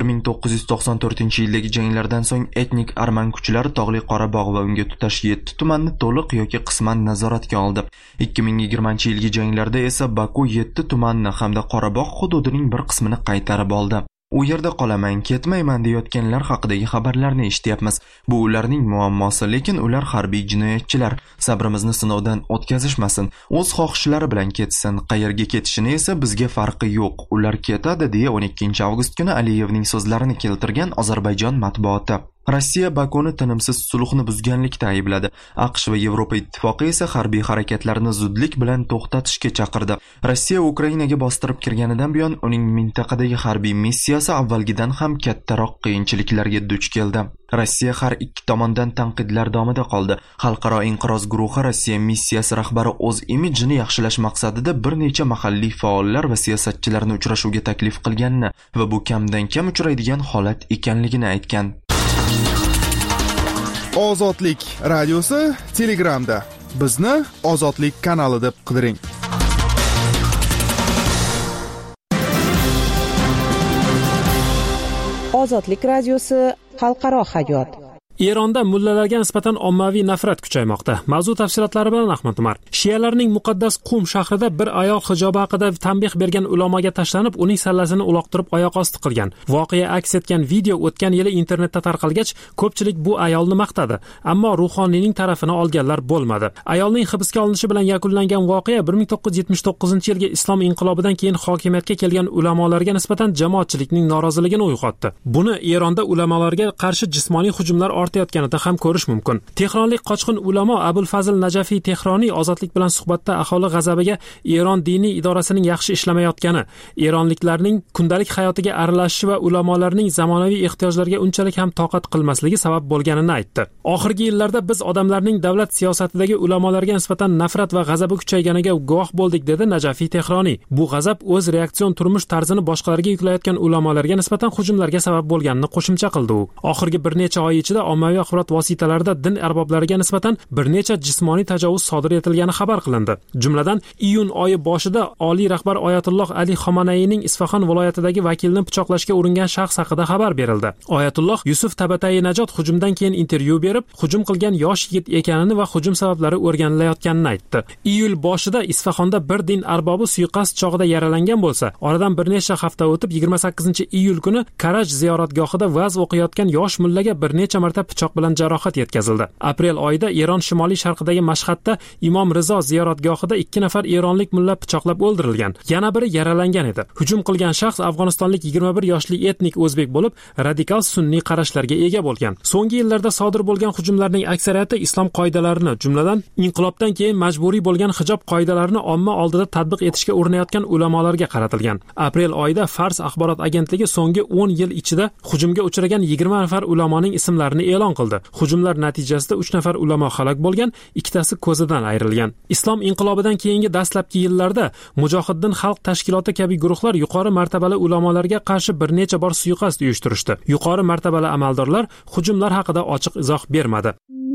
1994-yildagi janglardan so'ng etnik arman kuchlari Tog'li Qorabog' va unga tutash 7 tumanni to'liq yoki qisman nazoratga oldi. 2020-yilgi janglarda esa Baku 7 tumanni hamda Qorabog' hududining bir qismini qaytarib oldi. U yerda qolaman, ketmayman deyotganlar haqidagi xabarlarni eshityapmiz. Bu ularning muammosi, lekin ular harbiy jinoyatchilar. Sabrimizni sinovdan o'tkazishmasin. O'z xohishlari bilan ketsin. Qayerga ketishini esa bizga farqi yo'q. Ular ketadi, deya 12 avgust kuni Aliyevning so'zlarini keltirgan Ozarbayjon matbuoti. Rossiya Bakuni tinimsiz sulhni buzganlikda aybladi. AQSh va Yevropa ittifoqi esa harbiy harakatlarni zudlik bilan to'xtatishga chaqirdi. Rossiya Ukrainaga bostirib kirganidan buyon uning mintaqadagi harbiy missiyasi avvalgidan ham kattaroq qiyinchiliklarga duch keldi. Rossiya har ikki tomondan tanqidlar davomida qoldi. Xalqaro inqiroz guruhi Rossiya missiyasi rahbari o'z imijini yaxshilash maqsadida bir necha mahalliy faollar va siyosatchilarni uchrashuvga taklif qilganini va bu kamdan kam uchraydigan holat ekanligini aytgan. Ozodlik radiosi Telegramda. Bizni Ozodlik kanali deb qidiring. Ozodlik radiosi xalqaro hayot. Eronda mullalarga nisbatan ommaviy nafrat kuchaymoqda. Mavzu tafsilotlari bilan Ahmad Umar. Shialarning muqaddas Qum shahrida bir ayol hijobi haqida tanbeh bergan ulamoga tashlanib, uning sallasini uloqtirib oyoq osti qilgan. Voqea aks etgan video o'tgan yili internetda tarqalgach, ko'pchilik bu ayolni maqtadi, ammo ruhoniyning tarafini olganlar bo'lmadi. Ayolning hibsga olinishi bilan yakunlangan voqea 1979-yilgi islom inqilobidan keyin hokimiyatga kelgan ulamolarga nisbatan jamoatchilikning noroziligini uyg'otdi. Buni Eronda ulamolarga qarshi jismoniy hujumlar ortayotganida ham ko'rish mumkin. Tehronlik qochqin ulamo Abul Fazl Najafiy Tehroniy ozodlik bilan suhbatda aholi g'azabiga Eron diniy idorasining yaxshi ishlamayotgani, eronliklarning kundalik hayotiga aralashishi va ulamolarning zamonaviy ehtiyojlarga unchalik ham toqat qilmasligi sabab bo'lganini aytdi. Oxirgi yillarda biz odamlarning davlat siyosatidagi ulamolarga nisbatan nafrat va g'azabi kuchayganiga guvoh bo'ldik, dedi Najafiy Tehroniy. Bu g'azab o'z reaksion turmush tarzini boshqalarga yuklayotgan ulamolarga nisbatan hujumlarga sabab bo'lganini qo'shimcha qildi u. Oxirgi bir necha oy ichida ommaviy axborot vositalarida din arboblariga nisbatan bir necha jismoniy tajovuz sodir etilgani xabar qilindi. Jumladan, iyun oyi boshida oliy rahbar Oyatulloh Ali Xomanayning Isfahon viloyatidagi vakilni pichoqlashga uringan shaxs haqida xabar berildi. Oyatulloh Yusuf Tabatai Najot hujumdan keyin intervyu berib, hujum qilgan yosh yigit ekanini va hujum sabablari o'rganilayotganini aytdi. Iyul boshida Isfahonda bir din arbobi suiqasd chog'ida yaralangan bo'lsa, oradan bir necha hafta o'tib 28-iyul kuni Karaj ziyoratgohida va'z o'qiyotgan yosh mullaga bir necha marta pichoq bilan jarohat yetkazildi. Aprel oyida Eron shimoliy sharqidagi Mashhadda Imom Rizo ziyoratgohida 2 nafar eronlik mulla pichoqlab o'ldirilgan. Yana biri yaralangan edi. Hujum qilgan shaxs Afg'onistonlik 21 yoshli etnik o'zbek bo'lib, radikal sunniy qarashlarga ega bo'lgan. So'nggi yillarda sodir bo'lgan hujumlarning aksariyati islom qoidalarini, jumladan inqilobdan keyin majburiy bo'lgan hijob qoidalarini omma oldida tatbiq etishga urinayotgan ulamolarga qaratilgan. Aprel oyida Fars axborot agentligi so'nggi 10 yil ichida hujumga uchragan 20 nafar ulamoning ismlarini e'lon qildi. Hujumlar natijasida 3 nafar ulamo halok bo'lgan, ikkitasi ko'zidan ayrilgan. Islom inqilobidan keyingi dastlabki yillarda Mujohiddin xalq tashkiloti kabi guruhlar yuqori martabali ulamolarga qarshi bir necha bor suiqasd uyushtirishdi. Yuqori martabali amaldorlar hujumlar haqida ochiq izoh bermadi.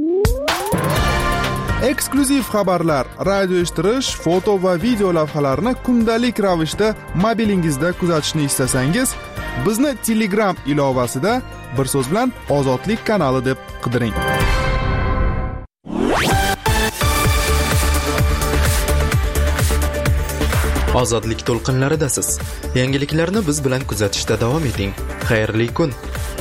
Eksklyuziv xabarlar, radio eshittirish, foto va video lavhalarni kundalik ravishda mobilingizda kuzatishni istasangiz, bizni Telegram ilovasida bir so'z bilan Ozodlik kanali deb qidiring. Ozodlik to'lqinlaridasiz. Yangiliklarni biz bilan kuzatishda davom eting. Xayrli kun.